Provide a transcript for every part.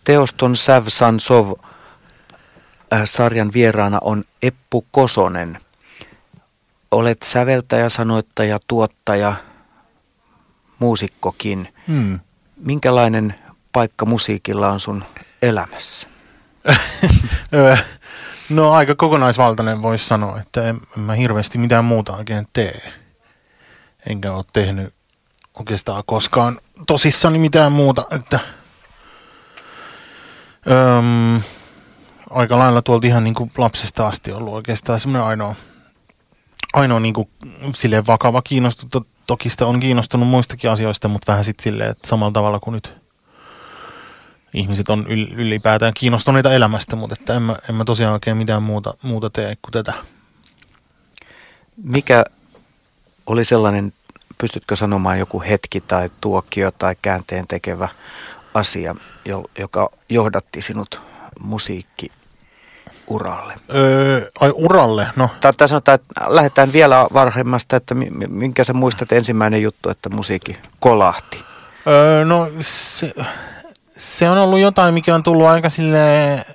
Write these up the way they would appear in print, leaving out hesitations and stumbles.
Teoston Säv Sansov sarjan vieraana on Eppu Kosonen. Olet säveltäjä, sanoittaja, tuottaja, muusikkokin. Minkälainen paikka musiikilla on sun elämässä? No aika kokonaisvaltainen voisi sanoa, että en mä hirveästi mitään muuta oikein tee. Enkä ole tehnyt oikeastaan koskaan tosissani mitään muuta, että aika lailla tuolta ihan niin kuin lapsesta asti ollut oikeastaan semmoinen ainoa niin kuin silleen vakava kiinnostunut. Toki sitä on kiinnostunut muistakin asioista, mutta vähän sitten silleen, että samalla tavalla kuin nyt ihmiset on ylipäätään kiinnostuneita elämästä, mutta että en mä tosiaan oikein mitään muuta tee kuin tätä. Mikä oli sellainen, pystytkö sanomaan joku hetki tai tuokio tai käänteen tekevä asia, joka johdatti sinut musiikkiuralle? Uralle? No. Tai sanotaan, että lähdetään vielä varhemmasta, että minkä sä muistat ensimmäinen juttu, että musiikki kolahti? No se on ollut jotain, mikä on tullut aika silleen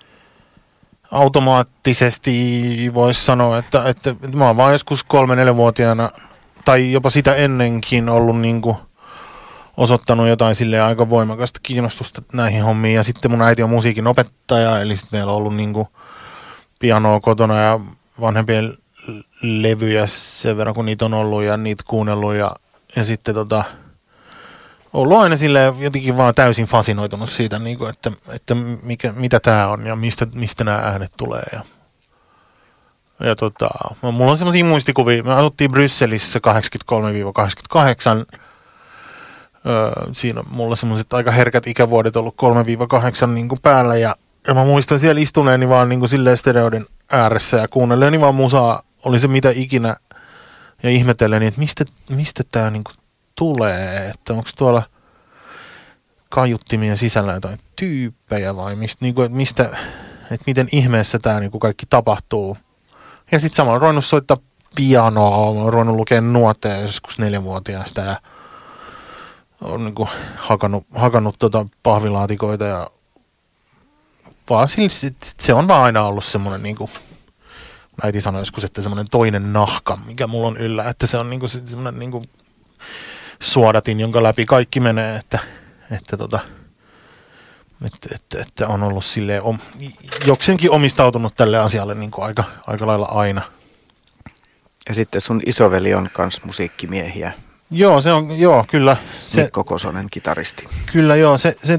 automaattisesti, voisi sanoa, että mä oon vaan joskus 3-4-vuotiaana tai jopa sitä ennenkin ollut niinku osoittanut jotain silleen aika voimakasta kiinnostusta näihin hommiin. Ja sitten mun äiti on musiikin opettaja, eli sitten meillä on ollut niinku pianoa kotona ja vanhempien levyjä sen verran, kun niitä on ollut ja niitä kuunnellut ja sitten ollut aina silleen jotenkin vaan täysin fasinoitunut siitä, niinku, että mitä tää on ja mistä nämä äänet tulee. Ja mulla on semmosia muistikuvia. Me asuttiin Brysselissä 83-88. Siinä on mulla semmoiset aika herkät ikävuodet ollut 3-8 niinku päällä. Ja mä muistan siellä istuneeni vaan niinku silleen stereoiden ääressä ja kuunnelleeni vaan musaa. Oli se mitä ikinä. Ja ihmetelleni, että mistä tää niinku tulee. Että onko tuolla kaiuttimien sisällä jotain tyyppejä vai mistä, että miten ihmeessä tää niinku kaikki tapahtuu. Ja sitten samalla on ruvennut soittaa pianoa, on ruvennut lukea nuoteja joskus 4-vuotiaasta ja on niinku hakannut pahvilaatikoita ja vaan se on vaan aina ollut semmoinen niinku, äiti sanoi joskus, että semmoinen toinen nahka, mikä mulla on yllä, että se on niinku semmoinen niinku suodatin, jonka läpi kaikki menee, että on ollut silleen jokseenkin omistautunut tälle asialle niin kuin aika lailla aina. Ja sitten sun isoveli on kans musiikkimiehiä. Joo, se on, kyllä. Mikko Kosonen, kitaristi. Kyllä, joo.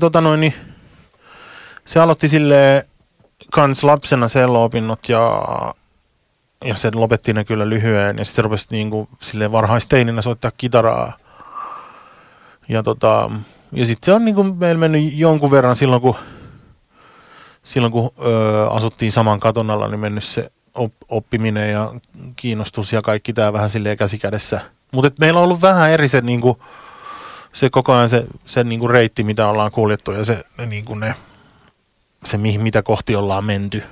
Se aloitti silleen kans lapsena cello-opinnot ja se lopetti ne kyllä lyhyen ja sitten rupesi niin kuin silleen varhaisteininä soittaa kitaraa. Ja sitten se on niin kuin meillä mennyt jonkun verran silloin kun asuttiin saman katon alla, niin mennyt se oppiminen ja kiinnostus ja kaikki tämä vähän silleen käsikädessä. Mutta meillä on ollut vähän eri se, niinku, se koko ajan se niinku reitti, mitä ollaan kuljettu ja se mitä kohti ollaan menty.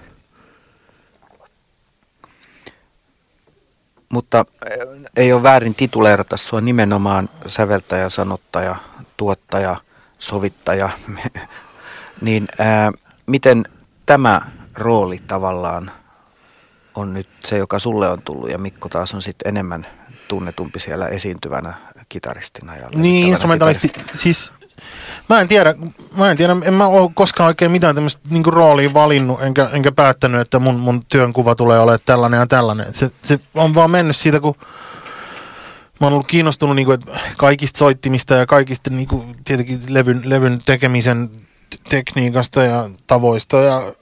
Mutta ei ole väärin tituleerata sua nimenomaan säveltäjä, sanottaja, tuottaja, sovittaja. Niin miten tämä rooli tavallaan on nyt se, joka sulle on tullut ja Mikko taas on sitten enemmän tunnetumpi siellä esiintyvänä kitaristina? Ja niin, instrumentalisti. Siis mä en tiedä, en mä ole koskaan oikein mitään tämmöistä niinku roolia valinnut, enkä päättänyt, että mun työnkuva tulee olemaan tällainen ja tällainen. Se on vaan mennyt siitä, kun mä oon ollut kiinnostunut niinku, kaikista soittimista ja kaikista niinku, tietenkin levyn tekemisen tekniikasta ja tavoista ja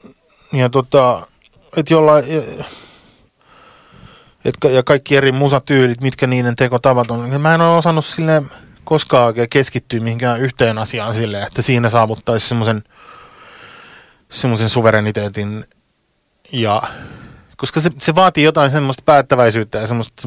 ja kaikki eri musatyylit, mitkä niiden tekotavat on. Mä en ole osannut silleen koskaan oikein keskittyä mihinkään yhteen asiaan silleen, että siinä saavuttaisi semmoisen suvereniteetin ja koska se vaatii jotain semmoista päättäväisyyttä ja semmoista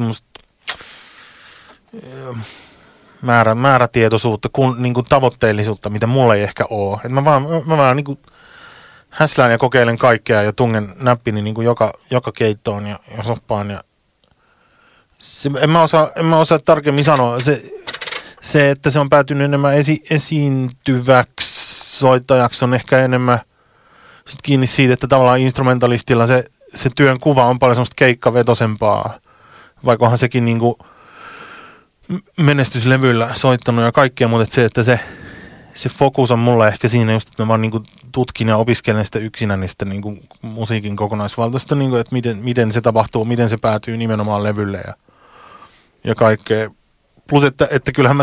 määrätietoisuutta, niin kuin tavoitteellisuutta, mitä mulla ei ehkä ole. Et mä vaan niin kuin häslään ja kokeilen kaikkea ja tungen näppini niin kuin joka keittoon ja soppaan. Ja en mä osaa tarkemmin sanoa. Se, että se on päätynyt enemmän esiintyväksi soittajaksi on ehkä enemmän sit kiinni siitä, että tavallaan instrumentalistilla se työn kuva on paljon semmoista keikkavetosempaa, vaikka onhan sekin niinku menestyslevyllä soittanut ja kaikkea, mutta se, että se fokus on mulla ehkä siinä just, että mä vaan niinku tutkin ja opiskelen sitä yksinäistä niinku musiikin kokonaisvaltaista, niinku, että miten se tapahtuu, miten se päätyy nimenomaan levylle ja kaikkea. Plus, että kyllähän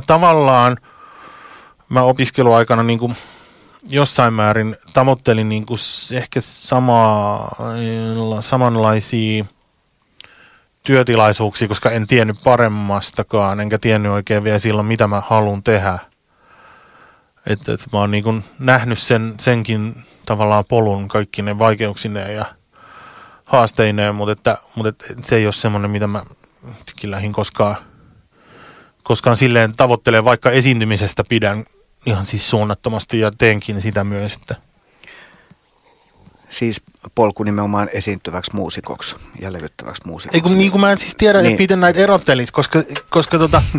mä opiskeluaikana niinku jossain määrin tavoittelin niinku ehkä samanlaisia työtilaisuuksia, koska en tiennyt paremmastakaan, enkä tiennyt oikein vielä silloin, mitä mä haluan tehdä. Että mä oon niinku nähnyt senkin tavallaan polun kaikki ne vaikeuksineen ja haasteineen, mutta se ei ole semmoinen, mitä mä lähdin koskaan silleen tavoittelee, vaikka esiintymisestä pidän ihan siis suunnattomasti ja teenkin sitä myös. Että. Siis polku nimenomaan esiintyväksi muusikoksi ja levyttäväksi muusikoksi. Ei kun niin kuin mä en siis tiedä, niin. Että miten näitä erottelisi, koska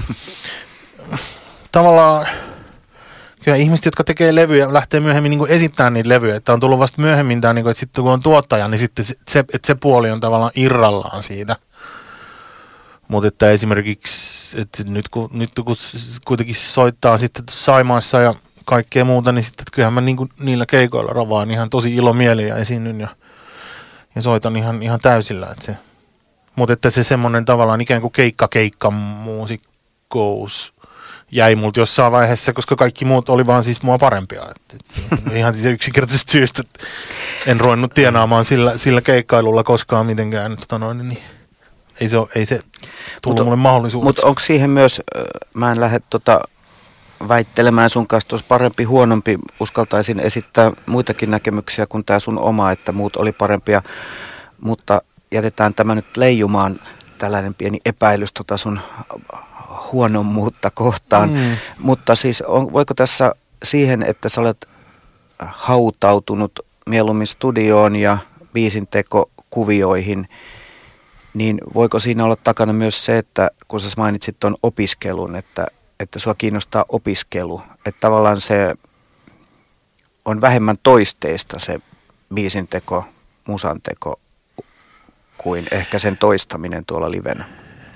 tavallaan kyllä ihmiset, jotka tekee levyjä, lähtee myöhemmin niin kuin esittämään niitä levyjä. Että on tullut vasta myöhemmin tämä, että sitten kun on tuottaja, niin sitten se puoli on tavallaan irrallaan siitä. Mutta että esimerkiksi, että nyt kun kuitenkin soittaa sitten Saimaassa ja kaikkea muuta, niin sitten kyllähän mä niin kuin niillä keikoilla ravaan ihan tosi ilomieli ja esiinnyn ja soitan ihan täysillä. Mutta että se semmoinen tavallaan ikään kuin keikkamuusikkous jäi multa jossain vaiheessa, koska kaikki muut oli vaan siis mua parempia. Ihan siis yksinkertaisesta syystä, että en ruvennut tienaamaan sillä keikkailulla koskaan mitenkään. Niin ei se tullut mulle mahdollisuudeksi. Mutta onko siihen myös, mä en lähde väittelemään sun kanssa, tuossa parempi, huonompi, uskaltaisin esittää muitakin näkemyksiä kuin tämä sun oma, että muut oli parempia, mutta jätetään tämä nyt leijumaan, tällainen pieni epäilys sun huonommuutta kohtaan. Mutta siis voiko tässä siihen, että sä olet hautautunut mieluummin studioon ja biisintekokuvioihin, niin voiko siinä olla takana myös se, että kun sä mainitsit tuon opiskelun, että sua kiinnostaa opiskelu, että tavallaan se on vähemmän toisteista se biisinteko, musanteko kuin ehkä sen toistaminen tuolla livenä?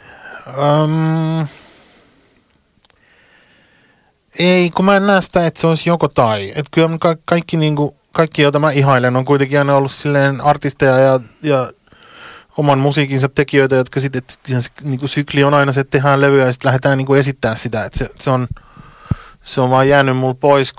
Ei, kun mä en näe sitä, että se olisi joko tai. Että kyllä kaikki, joita mä ihailen, on kuitenkin aina ollut silleen artisteja ja oman musiikinsa tekijöitä, jotka sitten, niin kuin sykli on aina se, että tehdään levyä ja sitten lähdetään niin kuin esittämään sitä. Että se on vaan jäänyt mulle pois,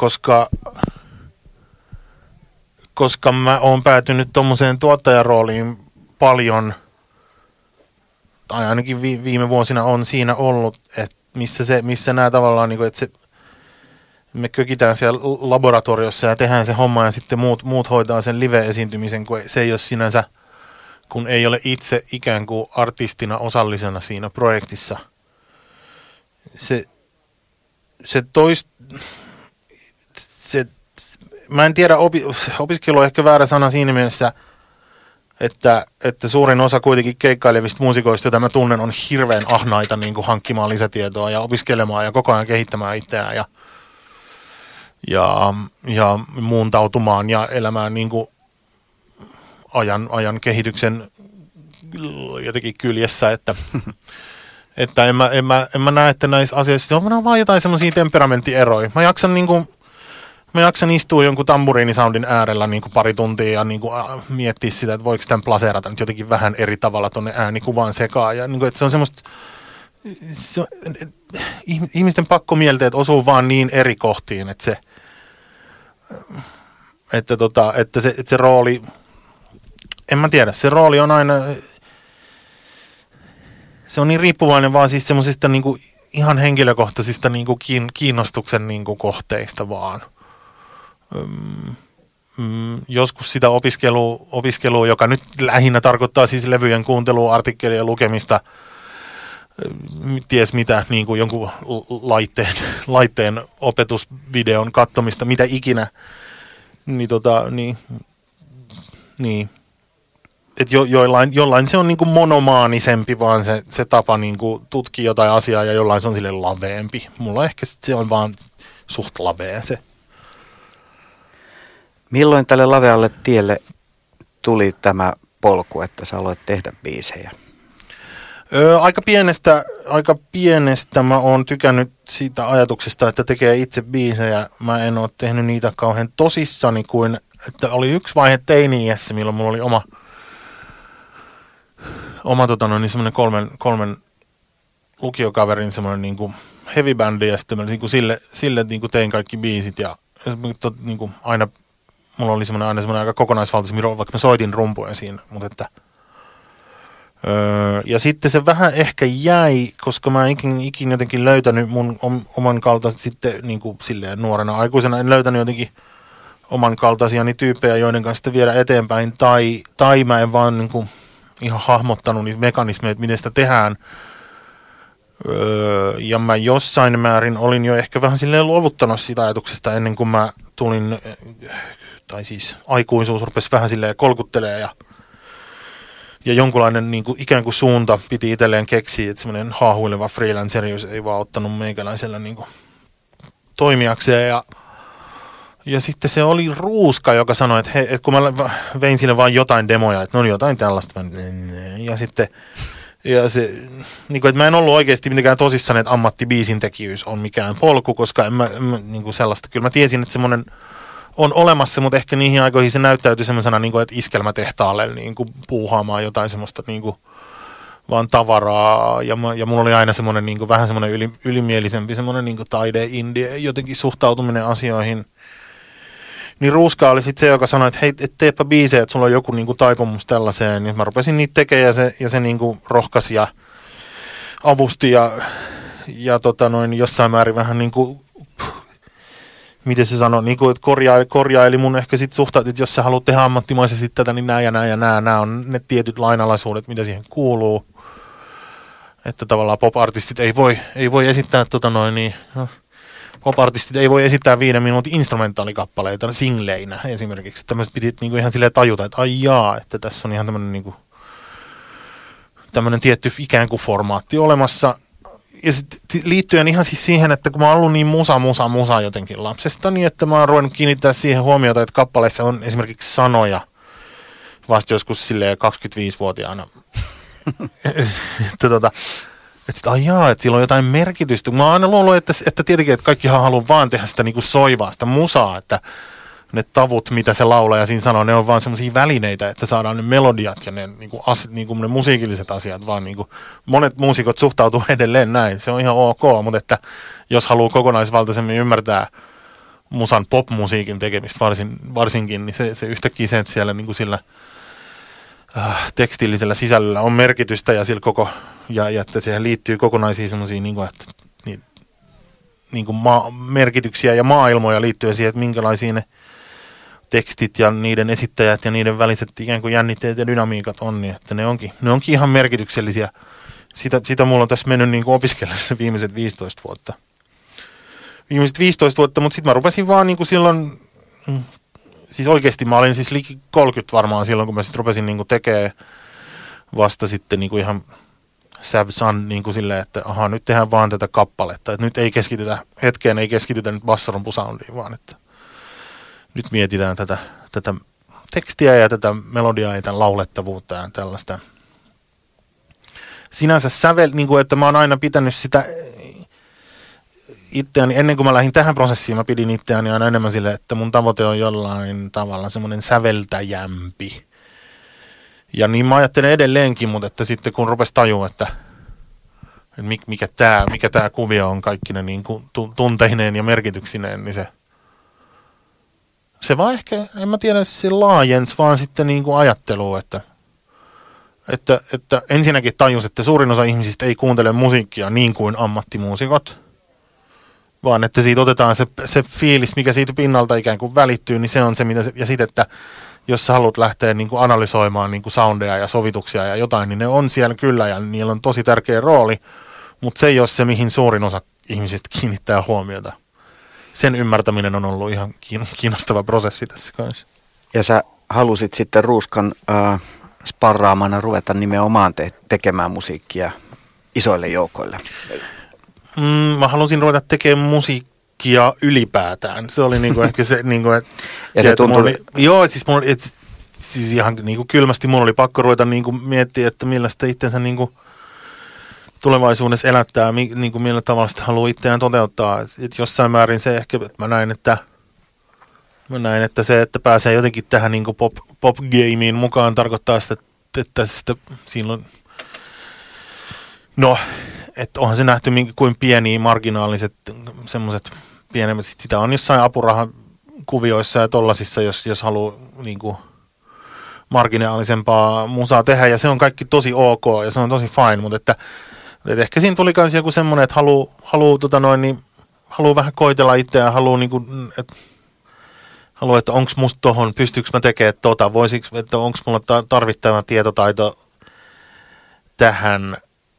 koska mä oon päätynyt tommoseen tuottajarooliin paljon, tai ainakin viime vuosina on siinä ollut, että missä nämä tavallaan, niin kuin, että me kökitään siellä laboratoriossa ja tehdään se homma ja sitten muut hoitaa sen live-esiintymisen, kun se ei ole sinänsä, kun ei ole itse ikään kuin artistina osallisena siinä projektissa. Mä en tiedä, opiskelu on ehkä väärä sana siinä mielessä, että suurin osa kuitenkin keikkailevista muusikoista, joita mä tunnen, on hirveän ahnaita niin kuin hankkimaan lisätietoa ja opiskelemaan ja koko ajan kehittämään itseään ja muuntautumaan ja elämään niin kuin ajan kehityksen jotenkin kyljessä, että en mä näe, että näissä asioissa on vaan jotain semmoisia temperamenttieroja. Mä jaksan istua jonkun tamburiinisoundin äärellä niin kuin pari tuntia ja niin kuin miettiä sitä, että voiko tämän plaseerata nyt jotenkin vähän eri tavalla tuonne äänikuvaan sekaan. Ja niin kuin, että se on semmoista, ihmisten pakkomielteet osuu vaan niin eri kohtiin, että se rooli, en mä tiedä, se rooli on aina, se on niin riippuvainen vaan siis semmoisista niin kuin ihan henkilökohtaisista niin kuin kiinnostuksen niin kuin kohteista vaan. Joskus sitä opiskelua, joka nyt lähinnä tarkoittaa siis levyjen kuuntelua, artikkelien lukemista, ties mitä, niin kuin jonkun laitteen opetusvideon katsomista, mitä ikinä, niin. Että jollain se on niin kuin monomaanisempi vaan se tapa niin kuin tutkia jotain asiaa ja jollain se on sille laveempi. Mulla ehkä se on vaan suht lavea se. Milloin tälle lavealle tielle tuli tämä polku, että sä aloit tehdä biisejä? Aika pienestä mä oon tykännyt siitä ajatuksesta, että tekee itse biisejä. Mä en ole tehnyt niitä kauhean tosissani kuin, että oli yksi vaihe teini-iässä, milloin mulla oli oma semmoinen kolmen lukiokaverin semmoinen niinku heavy bändi, ja sitten mä niinku sille niinku tein kaikki biisit, ja niinku aina mulla oli aina semmoinen aika kokonaisvaltaisempi, vaikka mä soitin rumpuja siinä, mutta että ja sitten se vähän ehkä jäi, koska mä en ikin jotenkin löytänyt mun oman kaltaisesti sitten niin kuin silleen nuorena aikuisena, en löytänyt jotenkin oman kaltaisiani tyyppejä, joiden kanssa sitten viedä eteenpäin, tai mä en vaan niin kuin ihan hahmottanut niitä mekanismeja, että miten sitä tehdään. Ja mä jossain määrin olin jo ehkä vähän silleen luovuttanut siitä ajatuksesta ennen kuin mä tulin, tai siis aikuisuus rupesi vähän silleen kolkuttelee ja jonkunlainen niin kuin, ikään kuin suunta piti itselleen keksiä, että semmoinen haahuileva freelancerius ei vaan ottanut meikäläisellä niin kuin, toimijakseen. Ja sitten se oli Ruuska, joka sanoi, että, että kun mä vein sille vaan jotain demoja, että no jotain tällaista. Ja sitten, niin kuin, että mä en ollut oikeasti mitenkään tosissaan, että ammattibiisintekijyys on mikään polku, koska en mä niin kuin sellaista, kyllä mä tiesin, että semmoinen on olemassa, mutta ehkä niihin aikoihin se näyttäytyi semmoisena, niin kuin, että iskelmätehtaalle niin kuin, puuhaamaan jotain semmoista niin kuin, vaan tavaraa. Ja mulla oli aina semmoinen niin kuin, vähän semmoinen ylimielisempi semmoinen niin kuin taide-indie jotenkin suhtautuminen asioihin. Niin Ruuska oli sitten se, joka sanoi, että hei, teepä biisejä, että sulla on joku niin kuin, taipumus tällaiseen. Niin mä rupesin niitä tekemään ja se niin kuin, rohkasi ja avusti ja jossain määrin vähän niin kuin, miten se sanoi, niin kuin, että korjaili mun ehkä sitten suhtaat, että jos sä haluat tehdä ammattimaisesti tätä, niin nämä on ne tietyt lainalaisuudet, mitä siihen kuuluu. Että tavallaan pop-artistit ei voi esittää pop-artistit ei voi esittää 5 minuutin instrumentaalikappaleita singleinä esimerkiksi. Tämmöiset piti niin kuin ihan silleen tajuta, että ai jaa, että tässä on ihan tämmöinen niin kuin, tämmöinen tietty ikään kuin formaatti olemassa. Ja liittyen ihan siis siihen, että kun mä oon ollut niin musa jotenkin lapsesta, niin että mä oon ruvennut kiinnittää siihen huomiota, että kappaleissa on esimerkiksi sanoja vasta joskus silleen 25-vuotiaana. että ai jaa, että sillä on jotain merkitystä. Mä oon aina luullut, että tietenkin, että kaikkihan haluaa vaan tehdä sitä niinku soivaa, sitä musaa, että ne tavut, mitä se laulaja siinä sanoo, ne on vaan semmoisia välineitä, että saadaan ne melodiat ja ne, niinku ne musiikilliset asiat, vaan niinku, monet muusikot suhtautuu edelleen näin, se on ihan ok, mutta että jos haluaa kokonaisvaltaisemmin ymmärtää musan pop-musiikin tekemistä varsinkin, niin se yhtäkkiä se, että siellä niinku sillä tekstillisellä sisällöllä on merkitystä ja sillä ja että siihen liittyy kokonaisia semmoisia niinku, niinku merkityksiä ja maailmoja liittyen siihen, että minkälaisia ne tekstit ja niiden esittäjät ja niiden väliset ikään kuin jännitteet ja dynamiikat on, niin että ne onkin ihan merkityksellisiä. Sitä mulla on tässä mennyt niin kuin opiskellessa viimeiset 15 vuotta. Mutta sitten mä rupesin vaan niin kuin silloin, siis oikeasti mä olin siis liki 30 varmaan silloin, kun mä sitten rupesin niin kuin tekemään vasta sitten niin kuin ihan Savsan niin kuin silleen, että ahaa, nyt tehdään vaan tätä kappaletta. Että nyt ei keskitytä nyt bassorumpusoundiin, vaan että nyt mietitään tätä tekstiä ja tätä melodiaa ja tämän laulettavuutta ja tällaista. Sinänsä niin kuin, että mä oon aina pitänyt sitä itseäni, ennen kuin mä lähdin tähän prosessiin, mä pidin itseäni aina enemmän sille, että mun tavoite on jollain tavalla semmoinen säveltäjämpi. Ja niin mä ajattelen edelleenkin, mutta että sitten kun rupesi tajua, että mikä tää kuvio on kaikkine niin kuin tunteineen ja merkityksineen, niin se vaan ehkä, en mä tiedä, se laajens vaan sitten niin kuin ajattelua, että ensinnäkin tajus, että suurin osa ihmisistä ei kuuntele musiikkia niin kuin ammattimuusikot, vaan että siitä otetaan se fiilis, mikä siitä pinnalta ikään kuin välittyy, niin se on se, ja sitten, että jos sä haluat lähteä niin kuin analysoimaan niin kuin soundeja ja sovituksia ja jotain, niin ne on siellä kyllä ja niillä on tosi tärkeä rooli, mutta se ei ole se, mihin suurin osa ihmisistä kiinnittää huomiota. Sen ymmärtäminen on ollut ihan kiinnostava prosessi tässä kanssa. Ja sä halusit sitten Ruuskan sparraamana ruveta nimenomaan tekemään musiikkia isoille joukoille. Mä halusin ruveta tekemään musiikkia ylipäätään. Se oli niinku ehkä se, niinku, ja se tuntui... Joo, siis, siis ihan niinku kylmästi mun oli pakko ruveta niinku miettiä, että millä sitä itsensä niinku tulevaisuudessa elättää, niinku millä tavalla sitä haluaa itseään toteuttaa. Et jossain määrin se ehkä, että mä näin, että se, että pääsee jotenkin tähän niinku pop-gameen mukaan, tarkoittaa sitä, että sitä silloin, no, että onhan se nähty kuin pieniä marginaaliset semmoiset pienemmät, sitä on jossain apurahakuvioissa ja tollasissa, jos haluaa niinku marginaalisempaa musaa tehdä, ja se on kaikki tosi ok, ja se on tosi fine, mutta että ehkä siinä tuli myös joku semmoinen, että haluaa vähän koitella itseään, haluaa niinku, että onko musta tohon, pystyykö mä tekemään että onko mulla tarvittava tietotaito tähän,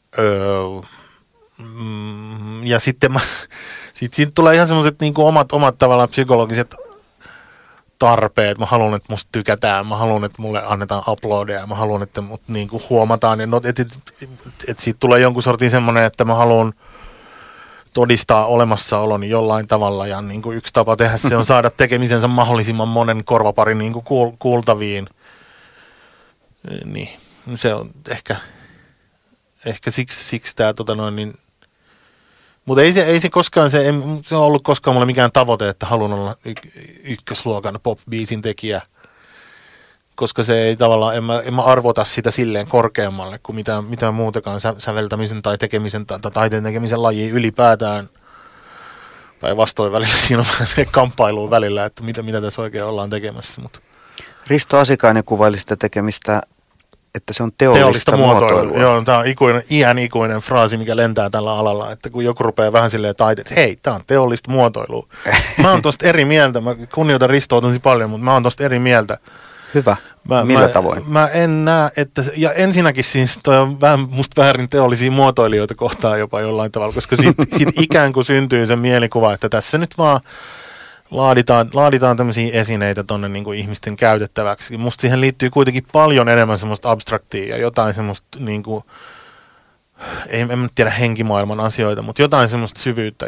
ja sitten siitä tulee ihan semmoiset niinku omat tavallaan psykologiset tarpeet. Mä haluan, että musta tykätään, mä haluan, että mulle annetaan uploadeja, mä haluan, että mut niinku huomataan, että siitä tulee jonkun sortin semmoinen, että mä haluan todistaa olemassaoloni jollain tavalla, ja niin kuin yksi tapa tehdä se on saada tekemisensä mahdollisimman monen korvaparin niin kuin kuultaviin. Niin, se on ehkä siksi tämä mutta ei se koskaan, se on ollut koskaan mulle mikään tavoite, että haluan olla ykkösluokan pop-biisin tekijä, koska se ei tavallaan, en mä arvota sitä silleen korkeammalle kuin mitään muutakaan säveltämisen tai tekemisen tai taiteen tekemisen lajia ylipäätään. Päinvastoin välillä siinä on se kamppailu välillä, että mitä tässä oikein ollaan tekemässä. Mutta. Risto Asikainen kuvaili sitä tekemistä, että se on teollista muotoilua. Joo, tämä on ikuinen fraasi, mikä lentää tällä alalla, että kun joku rupeaa vähän silleen että hei, tämä on teollista muotoilua. Mä oon tosta eri mieltä, mä kunnioitan Ristoa tosi paljon, mutta mä oon tosta eri mieltä. Hyvä. Millä tavoin? Mä en näe, että ja ensinnäkin siis toi on musta väärin teollisia muotoilijoita kohtaan jopa jollain tavalla, koska sit ikään kuin syntyy se mielikuva, että tässä nyt vaan laaditaan tämmöisiä esineitä tonne niin kuin ihmisten käytettäväksi. Musta siihen liittyy kuitenkin paljon enemmän semmoista abstraktia ja jotain semmoista, niin kuin, en tiedä henkimaailman asioita, mutta jotain semmoista syvyyttä,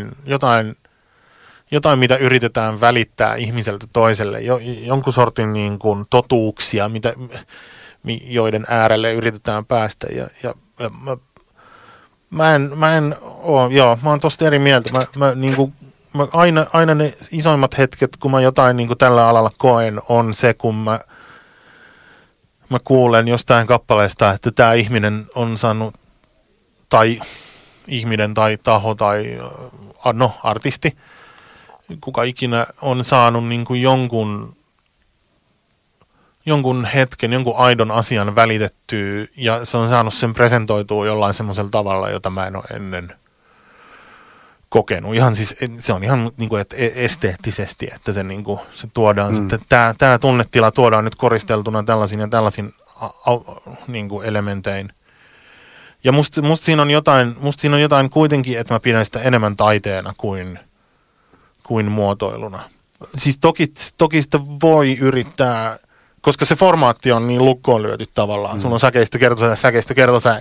jotain mitä yritetään välittää ihmiseltä toiselle, jonkun sortin niin kuin totuuksia, joiden äärelle yritetään päästä. Ja mä oon tosta eri mieltä. Aina ne isoimmat hetket, kun mä jotain niin kuin tällä alalla koen, on se, kun mä kuulen jostain kappaleesta, että tämä ihminen on saanut, tai ihminen tai taho tai artisti, kuka ikinä on saanut niin kuin jonkun hetken, jonkun aidon asian välitettyä, ja se on saanut sen presentoitua jollain semmoisella tavalla, jota mä en ole ennen kokenut. Ihan siis, se on ihan niin kuin, että esteettisesti, että se, niin kuin, se tuodaan sitten, tämä tunnetila tuodaan nyt koristeltuna tällaisin ja tällaisin niin kuin elementein. Ja musta siinä on jotain kuitenkin, että mä pidän sitä enemmän taiteena kuin muotoiluna. Siis toki sitä voi yrittää, koska se formaatti on niin lukkoon lyöty tavallaan. Sulla on säkeistö kertosää.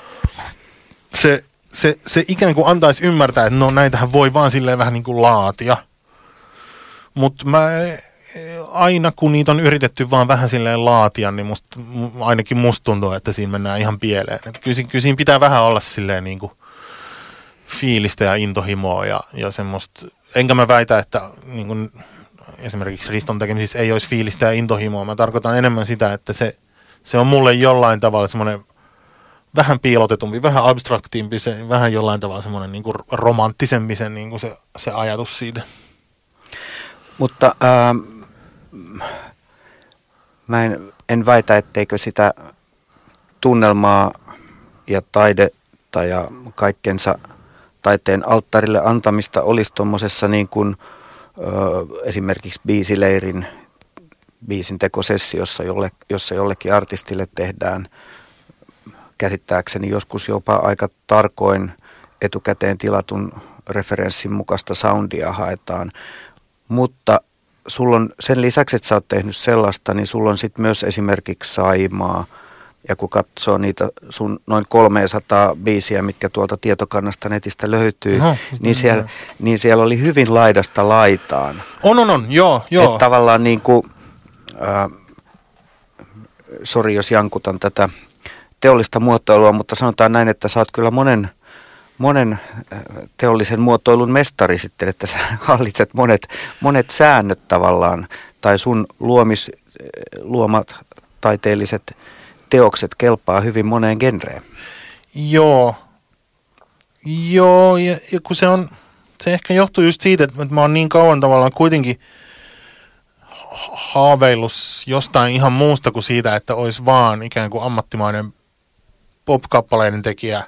Se ikään kuin antaisi ymmärtää, että no näitähän voi vaan silleen vähän niin kuin laatia. Mutta aina kun niitä on yritetty vaan vähän silleen laatia, niin ainakin musta tuntuu, että siinä mennään ihan pieleen. Kyllä siinä pitää vähän olla silleen niin kuin fiilistä ja intohimoa ja semmoista. Enkä mä väitä, että niin kuin esimerkiksi Riston tekemisissä ei olisi fiilistä ja intohimoa. Mä tarkoitan enemmän sitä, että se on mulle jollain tavalla semmoinen vähän piilotetumpi, vähän abstraktiimpi, se vähän jollain tavalla semmoinen niin kuin romanttisempi se, niin kuin se ajatus siitä. Mutta mä en väitä, etteikö sitä tunnelmaa ja taidetta ja kaikkensa taiteen alttarille antamista olisi tuommoisessa niin kuin esimerkiksi biisileirin biisin tekosessiossa, jossa jollekin artistille tehdään käsittääkseni joskus jopa aika tarkoin etukäteen tilatun referenssin mukaista soundia haetaan. Mutta sulla on sen lisäksi, että sä oot tehnyt sellaista, niin sulla on sitten myös esimerkiksi Saimaa Ja kun katsoo niitä sun noin 300 biisiä, mitkä tuolta tietokannasta netistä löytyy, niin siellä oli hyvin laidasta laitaan. On, joo. Että tavallaan niin kuin, sori jos jankutan tätä teollista muotoilua, mutta sanotaan näin, että sä oot kyllä monen teollisen muotoilun mestari sitten, että sä hallitset monet säännöt tavallaan, tai sun luomat taiteelliset teokset kelpaa hyvin moneen genreen. Joo, ja kun se ehkä johtuu just siitä, että mä oon niin kauan tavallaan kuitenkin haaveillut jostain ihan muusta kuin siitä, että olisi vaan ikään kuin ammattimainen pop-kappaleiden tekijä.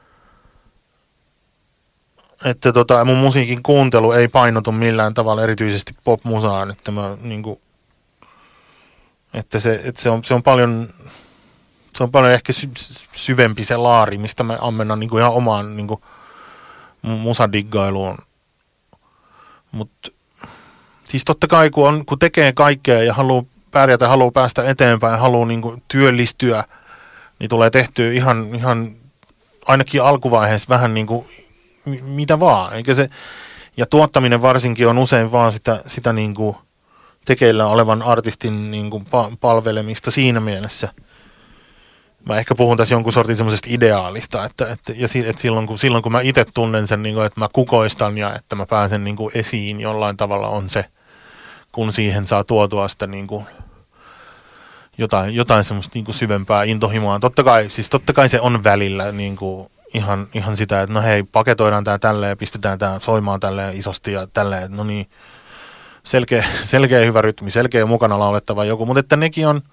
Että mun musiikin kuuntelu ei painotu millään tavalla erityisesti pop-musaan, että mä niinku, että se on paljon ehkä syvempi se laari, mistä mä ammennan niinku ihan omaan niinku musadiggailuun. Mutta siis totta kai kun tekee kaikkea ja haluaa pärjätä, haluaa päästä eteenpäin, haluaa niinku työllistyä, niin tulee tehtyä ihan ainakin alkuvaiheessa vähän niinku mitä vaan. Eikä se, ja tuottaminen varsinkin on usein vaan sitä niinku tekeillä olevan artistin niinku palvelemista siinä mielessä. Mä ehkä puhun tässä jonkun sortin semmoisesta ideaalista, että silloin kun mä itse tunnen sen, niinku, että mä kukoistan ja että mä pääsen niinku esiin jollain tavalla on se, kun siihen saa tuotua sitä niinku jotain semmoista niinku syvempää intohimoa. Totta kai se on välillä niinku ihan sitä, että no hei, paketoidaan tää tälleen, pistetään tää soimaan tälleen isosti ja tälleen, no niin, selkeä hyvä rytmi, selkeä mukana laulettava joku, mutta että nekin on,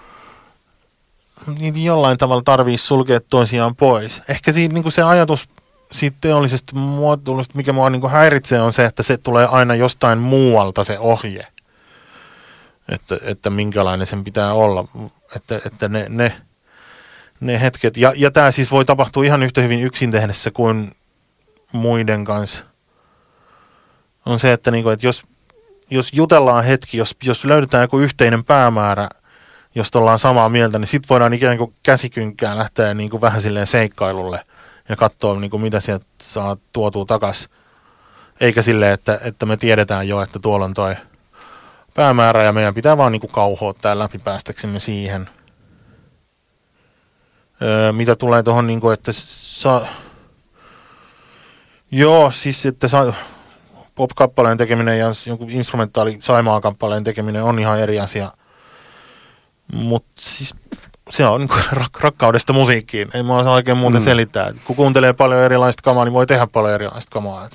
niin jollain tavalla tarvii sulkea toisiaan pois. Ehkä niinku se ajatus siitä teollisesta muotoilusta, mikä mua niinku häiritsee, on se, että se tulee aina jostain muualta se ohje, että minkälainen sen pitää olla, että ne hetket, ja tämä siis voi tapahtua ihan yhtä hyvin yksin tehdessä kuin muiden kanssa, on se, että, niinku, että jos jutellaan hetki, jos löydetään joku yhteinen päämäärä, jos ollaan samaa mieltä, niin sitten voidaan ikään kuin käsikynkkään lähteä niinku vähän silleen seikkailulle ja katsoa, niinku, mitä sieltä saa tuotua takaisin. Eikä silleen, että me tiedetään jo, että tuolla on toi päämäärä ja meidän pitää vaan niinku kauhoa tää läpi päästäksemme siihen. Mitä tulee tuohon, niinku, että siis että pop-kappaleen tekeminen ja jonkun instrumentaali Saimaa-kappaleen tekeminen on ihan eri asia. Mutta siis se on niinku rakkaudesta musiikkiin. Ei mä osaa oikein muuten selittää. Kun kuuntelee paljon erilaista kamaa, niin voi tehdä paljon erilaista kamaa.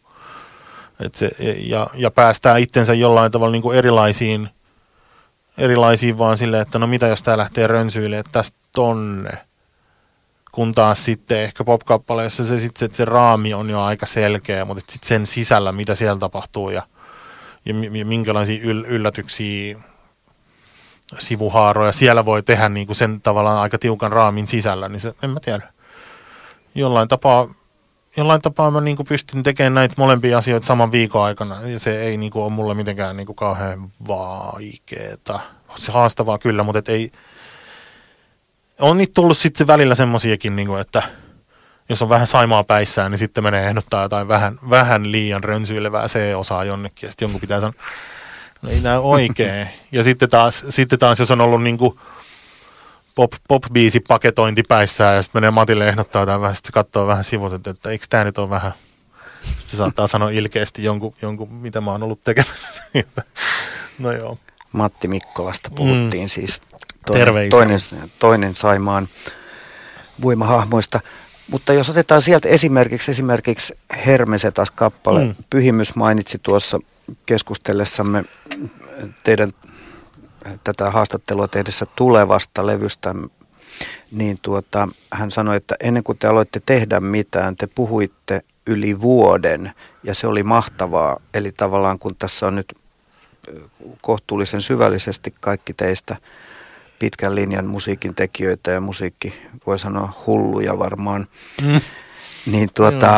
Ja päästää itsensä jollain tavalla niinku erilaisiin vaan silleen, että no mitä jos tää lähtee rönsyilemään tästä tonne. Kun taas sitten ehkä pop-kappaleessa se raami on jo aika selkeä, mutta sitten sen sisällä, mitä siellä tapahtuu ja minkälaisia yllätyksiä, sivuhaaroja siellä voi tehdä niin kuin sen tavallaan aika tiukan raamin sisällä, niin se, en mä tiedä. Jollain tapaa mä niin kuin pystyn tekemään näitä molempia asioita saman viikon aikana, ja se ei niin kuin ole mulle mitenkään niin kuin kauhean vaikeeta. Se haastavaa kyllä, mutta ei. On niitä tullut sitten välillä semmosiakin, niin kuin, että jos on vähän Saimaa päissään, niin sitten menee ehdottaa jotain vähän liian rönsyilevää C-osaa jonnekin, ja sitten jonkun pitää sanoa, no ei näy oikein. Ja sitten taas jos on ollut niinku pop-biisi paketointi päissään, ja sitten menee Matille ehdottaa jotain vähän, sitten katsoo vähän sivut, että eikö tämä nyt ole vähän, sitten saattaa sanoa ilkeästi jonkun mitä mä oon ollut tekemässä. No joo. Matti Mikkolasta puhuttiin siis. Toinen Saimaan voimahahmoista. Mutta jos otetaan sieltä esimerkiksi Hermesetas-kappale. Pyhimys mainitsi tuossa keskustellessamme teidän tätä haastattelua tehdessä tulevasta levystä, niin hän sanoi, että ennen kuin te aloitte tehdä mitään, te puhuitte yli vuoden ja se oli mahtavaa. Eli tavallaan kun tässä on nyt kohtuullisen syvällisesti kaikki teistä pitkän linjan musiikin tekijöitä ja musiikki, voi sanoa hulluja varmaan, niin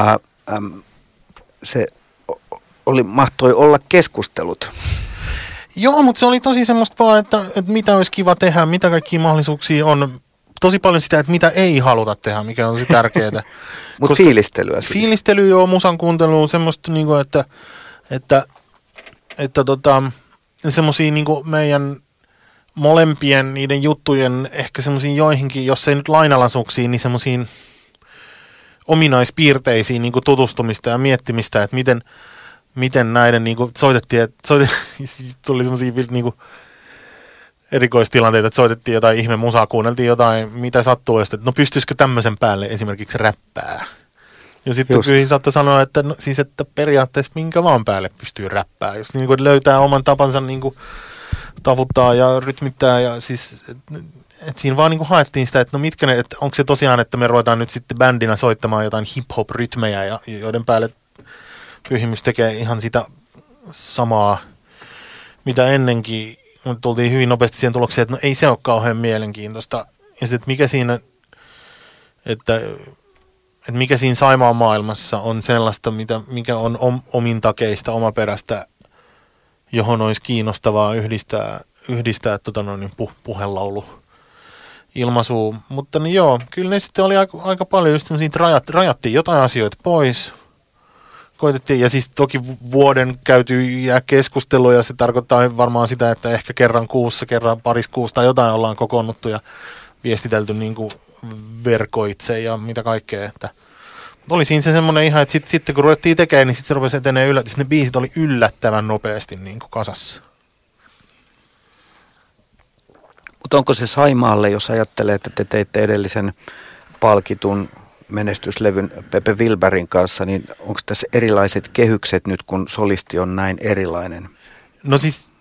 se mahtoi olla keskustelut. Joo, mutta se oli tosi semmoista vaan, että mitä olisi kiva tehdä, mitä kaikkia mahdollisuuksia on tosi paljon sitä, että mitä ei haluta tehdä, mikä on se tärkeää. Mutta fiilistelyä siis. Fiilistely joo, musan kuuntelua, semmoista niinku, että semmosia niinku meidän molempien niiden juttujen ehkä semmoisiin joihinkin, jos ei nyt lainalaisuuksiin, niin semmoisiin ominaispiirteisiin niinku tutustumista ja miettimistä, että miten näiden niinku soitettiin, tuli semmoisia niinku erikoistilanteita, että soitettiin jotain ihme musaa, kuunneltiin jotain, mitä sattuu, ja sitten, että no pystyisikö tämmöisen päälle esimerkiksi räppää. Ja sitten kyllä saattoi sanoa, että no, siis että periaatteessa minkä vaan päälle pystyy räppää, jos niin kuin löytää oman tapansa niin kuin tavuttaa ja rytmittää ja siis että siinä vaan niin kuin haettiin sitä, että no mitkä ne, että onko se tosiaan, että me ruvetaan nyt sitten bändinä soittamaan jotain hip-hop-rytmejä ja joiden päälle Pyhimys tekee ihan sitä samaa, mitä ennenkin, mutta tultiin hyvin nopeasti siihen tulokseen, että no ei se ole kauhean mielenkiintoista. Ja sitten mikä siinä, että mikä siinä Saimaan maailmassa on sellaista, mikä on omintakeista, omaperäistä, johon olisi kiinnostavaa yhdistää puhelaulu ilmaisuun. Mutta niin joo, kyllä ne sitten oli aika paljon just semmoisia, että rajattiin jotain asioita pois. Koitettiin, ja siis toki vuoden käytyjä keskusteluja, se tarkoittaa varmaan sitä, että ehkä kerran kuussa, kerran parissa kuussa tai jotain ollaan kokoonnuttu ja viestitelty niin kuin verkoitse ja mitä kaikkea. Että oli siinä se semmoinen ihan, että sitten kun ruvettiin tekemään, niin sitten se rupesi etenee ne biisit oli yllättävän nopeasti niin kuin kasassa. Mutta onko se Saimaalle, jos ajattelee, että te teitte edellisen palkitun menestyslevyn Pepe Wilbergin kanssa, niin onko tässä erilaiset kehykset nyt, kun solisti on näin erilainen? No siis,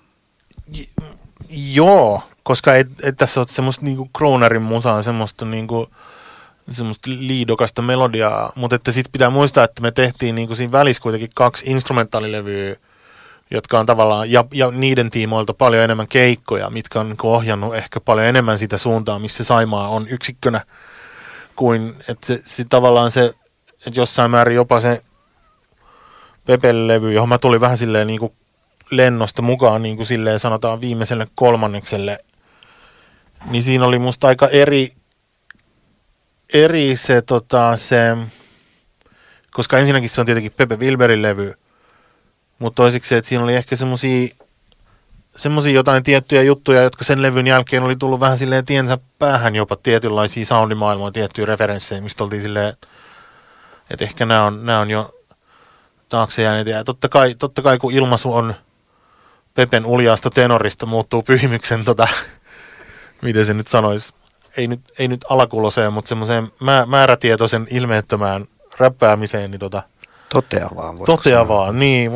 joo, koska ei tässä ole semmoista niinku Kronerin musaa, semmoista liidokasta melodiaa, mutta että sitten pitää muistaa, että me tehtiin niinku siinä välissä kuitenkin 2 instrumentaalilevyä, jotka on tavallaan, ja niiden tiimoilta paljon enemmän keikkoja, mitkä on niinku ohjannut ehkä paljon enemmän sitä suuntaa, missä Saimaa on yksikkönä, kuin että se tavallaan se, että jossain määrin jopa se Pepe-levy, johon mä tulin vähän silleen niin kuin lennosta mukaan, niin kuin silleen sanotaan viimeiselle kolmannekselle, niin siinä oli musta aika eri se, koska ensinnäkin se on tietenkin Pepe Wilbergin levy, mutta toiseksi se, että siinä oli ehkä semmoisia jotain tiettyjä juttuja, jotka sen levyn jälkeen oli tullut vähän silleen tiensä päähän jopa tietynlaisia soundimaailmoja, tiettyjä referenssejä, mistä oltiin silleen, että ehkä nämä on jo taakse jääneet. Ja totta kai kun ilmaisu on Pepen uljaasta tenorista, muuttuu Pyhimyksen, miten se nyt sanoisi, ei nyt alakuloseen, mutta semmoiseen määrätietoisen ilmeettömään räppäämiseen. Niin toteavaan, niin.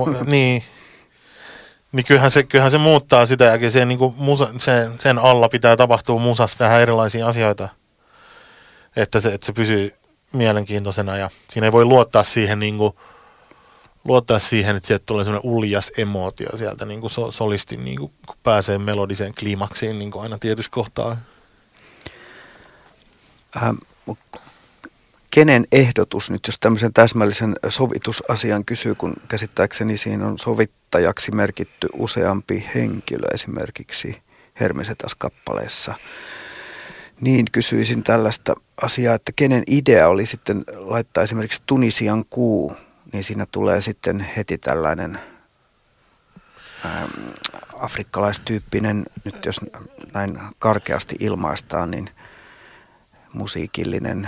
Niin kyllähän se muuttaa sitä, ja se, niin kuin sen alla pitää tapahtua musassa vähän erilaisia asioita, että se pysyy mielenkiintoisena, ja siinä ei voi luottaa siihen, että sieltä tulee semmoinen uljas emootio sieltä niin kuin solistin, niin kuin, kun pääsee melodiseen kliimaksiin niin kuin aina tietyssä kohtaa. Kenen ehdotus nyt, jos tämmöisen täsmällisen sovitusasian kysyy, kun käsittääkseni siinä on sovittajaksi merkitty useampi henkilö esimerkiksi Hermesetas-kappaleessa, niin kysyisin tällaista asiaa, että kenen idea oli sitten laittaa esimerkiksi Tunisian kuu, niin siinä tulee sitten heti tällainen afrikkalaistyyppinen, nyt jos näin karkeasti ilmaistaan, niin musiikillinen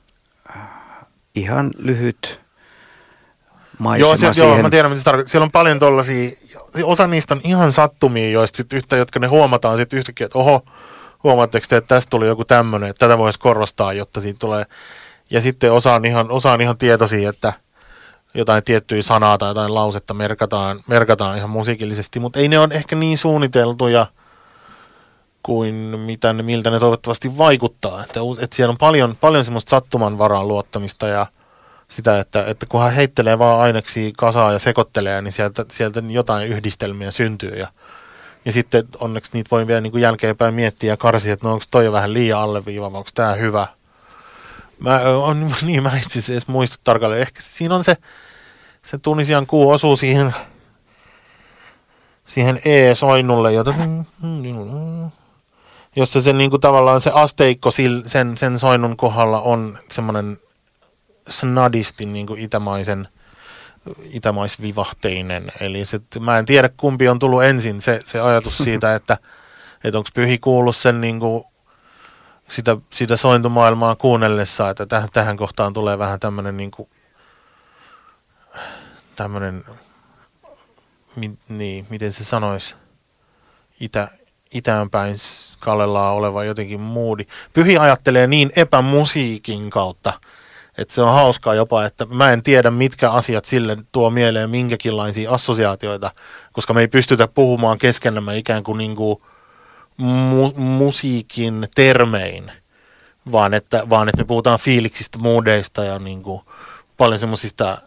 ihan lyhyt maisema siihen. Joo, mä tiedän, mitä se tarkoittaa. Siellä on paljon tollaisia, osa niistä on ihan sattumia, jotka ne huomataan sitten yhtäkkiä, että oho, huomaatteko te, että tästä tuli joku tämmöinen, että tätä voisi korostaa, jotta siitä tulee. Ja sitten osa on ihan tietoisia, että jotain tiettyjä sanaa tai jotain lausetta merkataan ihan musiikillisesti, mutta ei ne ole ehkä niin suunniteltuja kuin miltä ne toivottavasti vaikuttaa. Että siellä on paljon semmoista sattuman varaan luottamista ja sitä, että kun hän heittelee vaan aineksia kasaan ja sekoittelee, niin sieltä jotain yhdistelmiä syntyy. Ja sitten onneksi niitä voi vielä niin kuin jälkeenpäin miettiä ja karsia, että no onko toi jo vähän liian alleviiva, vai onko tämä hyvä. Mä itse asiassa edes muista tarkalleen. Ehkä siinä on se Tunisian kuu osuu siihen E-soinnulle, jota jossa se niin kuin tavallaan se asteikko sen soinnun kohdalla on semmoinen snadisti niin kuin itämaisvivahteinen. Eli mä en tiedä kumpi on tullut ensin se ajatus siitä, että onko Pyhi kuullut sen niin kuin sitä sointumaailmaa kuunnellessa, että tähän kohtaan tulee vähän tämmöinen niin kuin tämmöinen, miten se sanoisi, itäänpäin kallellaan oleva jotenkin moodi. Pyhi ajattelee niin epämusiikin kautta, että se on hauskaa jopa, että mä en tiedä mitkä asiat sille tuo mieleen minkäkinlaisia assosiaatioita, koska me ei pystytä puhumaan keskenämme ikään kuin, musiikin termein, vaan että me puhutaan fiiliksistä, moodeista ja niin kuin paljon semmoisista,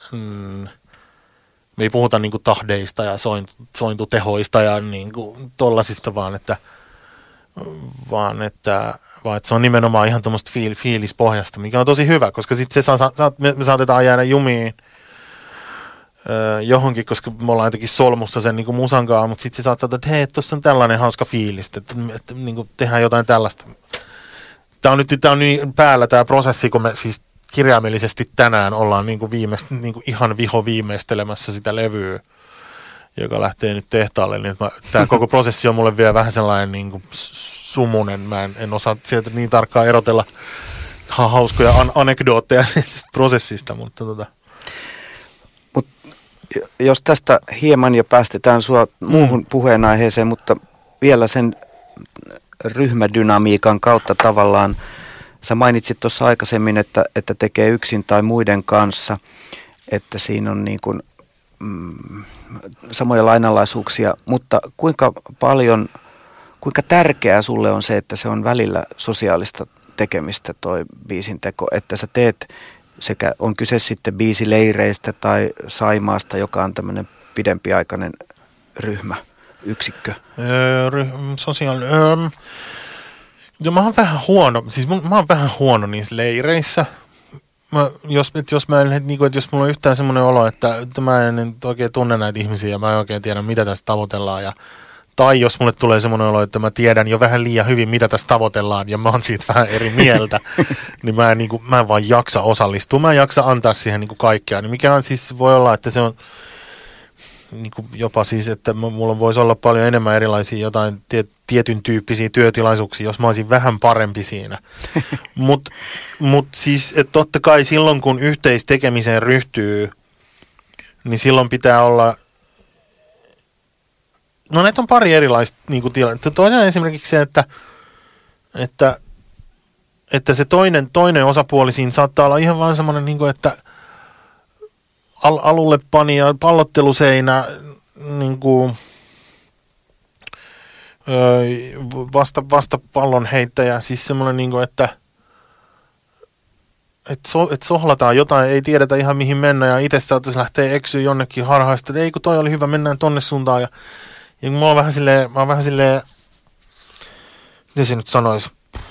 me ei puhuta niin kuin tahdeista ja sointutehoista ja niin kuin tollasista, vaan että se on nimenomaan ihan tuommoista fiilispohjasta, mikä on tosi hyvä, koska sitten me saatetaan jäädä jumiin johonkin, koska me ollaan jotenkin solmussa sen niin kuin musankaan, mutta sitten se saattaa, että hei, tuossa on tällainen hauska fiilis, että niin kuin tehdään jotain tällaista. Tämä on niin päällä tämä prosessi, kun me siis kirjaimellisesti tänään ollaan niin kuin ihan viimeistelemässä sitä levyä, joka lähtee nyt tehtaalle, niin tämä koko prosessi on mulle vielä vähän sellainen niin kuin sumunen. Mä en osaa sieltä niin tarkkaan erotella hauskoja anekdootteja tästä prosessista, mutta jos tästä hieman jo päästetään sua muuhun puheenaiheeseen, mutta vielä sen ryhmädynamiikan kautta tavallaan, sä mainitsit tuossa aikaisemmin, että tekee yksin tai muiden kanssa, että siinä on niin kuin, samoja lainalaisuuksia, mutta kuinka tärkeää sulle on se, että se on välillä sosiaalista tekemistä toi biisin teko, että sä teet sekä on kyse sitten biisileireistä tai Saimaasta, joka on tämmöinen pidempiaikainen ryhmäyksikkö. Mä oon vähän huono niissä leireissä. Jos mulla on yhtään semmoinen olo, että mä en oikein tunne näitä ihmisiä ja mä en oikein tiedä, mitä tässä tavoitellaan. Tai jos mulle tulee semmoinen olo, että mä tiedän jo vähän liian hyvin, mitä tässä tavoitellaan ja mä oon siitä vähän eri mieltä, niin mä en vaan jaksa osallistua. Mä en jaksa antaa siihen niin kuin kaikkea. Niin mikä on siis, voi olla, että se on niin kuin jopa siis, että mulla voisi olla paljon enemmän erilaisia jotain tietyn tyyppisiä työtilaisuuksia, jos mä olisin vähän parempi siinä. Mut siis, että totta kai silloin, kun yhteistekemiseen ryhtyy, niin silloin pitää olla. No näitä on pari erilaista niin tilannetta. Toinen on esimerkiksi se, että se toinen osapuoli siinä saattaa olla ihan vaan semmoinen, niin kuin, että alulle panija, pallotteluseinä, niin kuin, vasta pallon heittäjä, siis semmoinen, niin kuin, että sohlataan jotain, ei tiedetä ihan mihin mennä ja itse saattaisi lähteä eksyä jonnekin harhaista, että ei kun toi oli hyvä, mennään tonne suuntaan ja mä oon vähän silleen, miten se nyt sanoisi,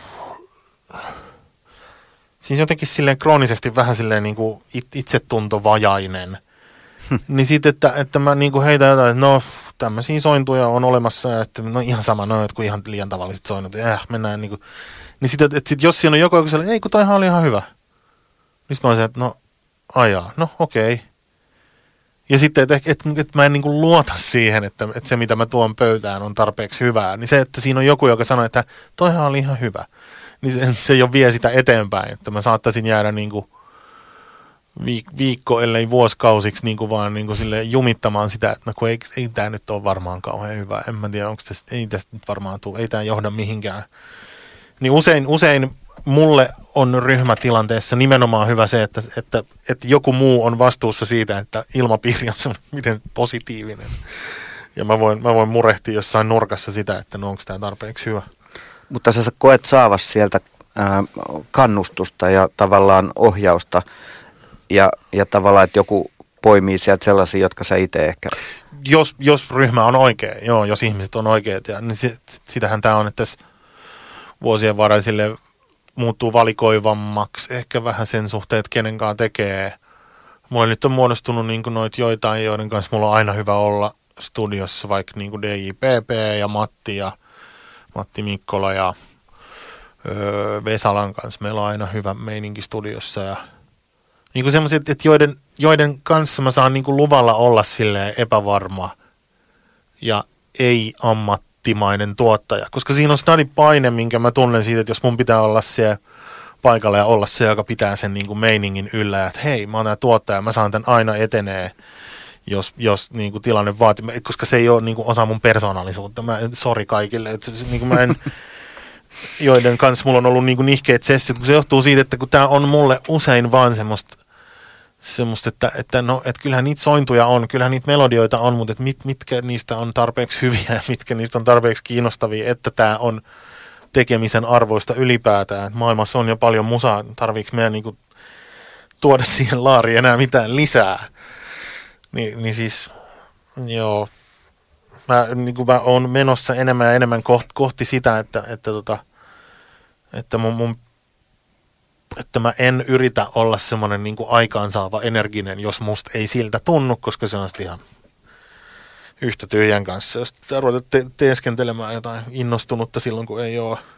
siis jotenkin silleen kroonisesti vähän silleen niin kuin itsetuntovajainen. Niin sitten, että mä niin kuin heitän jotain, että no tämmöisiä sointuja on olemassa ja sitten no ihan sama, no jotkut ihan liian tavalliset soinnut, mennään niin kuin. Niin sitten, että jos siinä on joku sellainen, ei kun toihan oli ihan hyvä. Niin sitten mä olisin, että no ajaa, no okei. Ja sitten, että mä en niin kuin luota siihen, että se mitä mä tuon pöytään on tarpeeksi hyvää. Niin se, että siinä on joku, joka sanoo, että toihan oli ihan hyvä. Niin se jo vie sitä eteenpäin, että mä saattaisin jäädä niin kuin viikko, ellei vuosikausiksi niin kuin vaan niin kuin silleen jumittamaan sitä, että no kun ei tämä nyt ole varmaan kauhean hyvä. En mä tiedä, ei tästä nyt varmaan tule, ei tämä johda mihinkään. Niin usein mulle on ryhmätilanteessa nimenomaan hyvä se, että joku muu on vastuussa siitä, että ilmapiiri on semmoinen miten positiivinen. Ja mä voin murehtia jossain nurkassa sitä, että no onko tämä tarpeeksi hyvä. Mutta sä koet saavasi sieltä kannustusta ja tavallaan ohjausta ja tavallaan, että joku poimii sieltä sellaisia, jotka sä itse ehkä. Jos ryhmä on oikea, joo, jos ihmiset on oikeat, niin sitähän tämä on, että vuosien varrella sille muuttuu valikoivammaksi, ehkä vähän sen suhteen, että kenenkaan tekee. Mulla nyt on muodostunut niin noita joitain, joiden kanssa mulla on aina hyvä olla studiossa, vaikka niin DJPP ja Matti ja Matti Mikkola ja Vesalan kanssa. Meillä on aina hyvä meininki studiossa ja niin kuin sellaiset, että joiden kanssa mä saan niin kuin luvalla olla silleen epävarma ja ei ammattimainen tuottaja. Koska siinä on snadi paine, minkä mä tunnen siitä, että jos mun pitää olla siellä paikalla ja olla se, joka pitää sen niin kuin meiningin yllä, että hei, mä oon tää tuottaja, mä saan tän aina etenee, jos niin kuin tilanne vaatii, koska se ei ole niin kuin osa mun persoonallisuutta. Sori kaikille, että niin kuin mä en, joiden kanssa mulla on ollut niin kuin nihkeet sessiot, kun se johtuu siitä, että kun tää on mulle usein vaan semmoista, että kyllähän niitä sointuja on, kyllähän niitä melodioita on, mutta mitkä niistä on tarpeeksi hyviä ja mitkä niistä on tarpeeksi kiinnostavia, että tämä on tekemisen arvoista ylipäätään. Maailmassa on jo paljon musaa, tarviiko meidän niinku tuoda siihen laariin enää mitään lisää. Niin siis, joo, mä oon menossa enemmän ja enemmän kohti sitä, että mä en yritä olla semmoinen niin kuin aikaansaava energinen, jos musta ei siltä tunnu, koska se on ihan yhtä tyhjän kanssa. Jos ruvetaan teeskentelemään jotain innostunutta silloin, kun ei ole.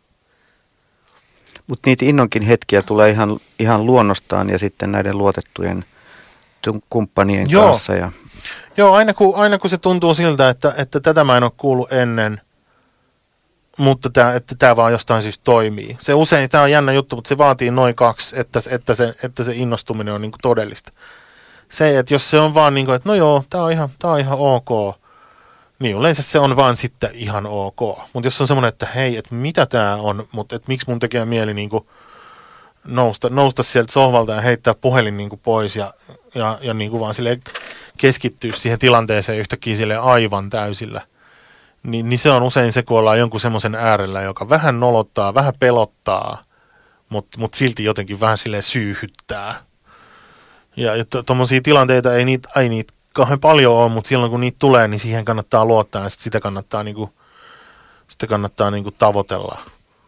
Mutta niitä innonkin hetkiä tulee ihan luonnostaan ja sitten näiden luotettujen kumppanien kanssa. Ja Joo, aina kun se tuntuu siltä, että tätä mä en ole kuullut ennen, mutta tämä vaan jostain syystä toimii. Se usein, tämä on jännä juttu, mutta se vaatii noin 2, että se innostuminen on niinku todellista. Se, että jos se on vaan niin kuin, että no joo, tämä on ihan ok, niin yleensä se on vaan sitten ihan ok. Mutta jos on semmoinen, että hei, että mitä tämä on, mutta että miksi mun tekee mieli niinku nousta sieltä sohvalta ja heittää puhelin niinku pois ja niinku vaan silleen keskittyä siihen tilanteeseen yhtäkkiä silleen aivan täysillä. Niin se on usein se, kun ollaan jonkun semmoisen äärellä, joka vähän nolottaa, vähän pelottaa, mutta silti jotenkin vähän silleen syyhyttää. Ja tuommoisia tilanteita ei niitä kauhean paljon ole, mutta silloin kun niitä tulee, niin siihen kannattaa luottaa ja sitä kannattaa niinku tavoitella.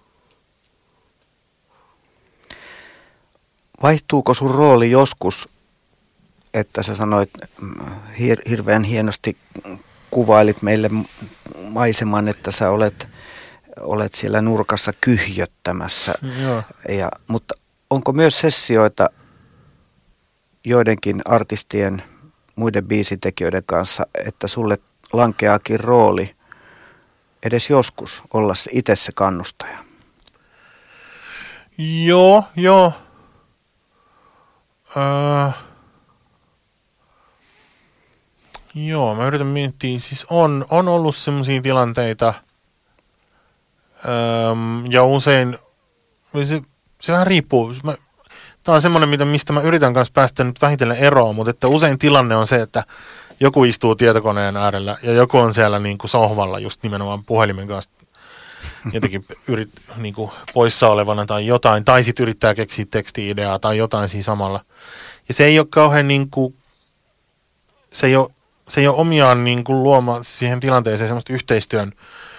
vaihtuuko sun rooli joskus, että sä sanoit hirveän hienosti kuvailit meille maiseman, että sä olet siellä nurkassa kyhjöttämässä. Mutta onko myös sessioita joidenkin artistien, muiden biisitekijöiden kanssa, että sulle lankeaakin rooli edes joskus olla itse se kannustaja? Joo. Joo, mä yritän miettiä. Siis on ollut semmoisia tilanteita, ja usein, se vähän riippuu. Tämä on semmoinen, mistä mä yritän kanssa päästä nyt vähitellen eroon, mutta että usein tilanne on se, että joku istuu tietokoneen äärellä ja joku on siellä niin kuin sohvalla just nimenomaan puhelimen kanssa jotenkin niin kuin poissa olevana tai jotain, tai sitten yrittää keksiä teksti-ideaa tai jotain siinä samalla. Ja se ei ole kauhean niin kuin, se ei ole omiaan niin kuin luomaan siihen tilanteeseen semmoista yhteistyön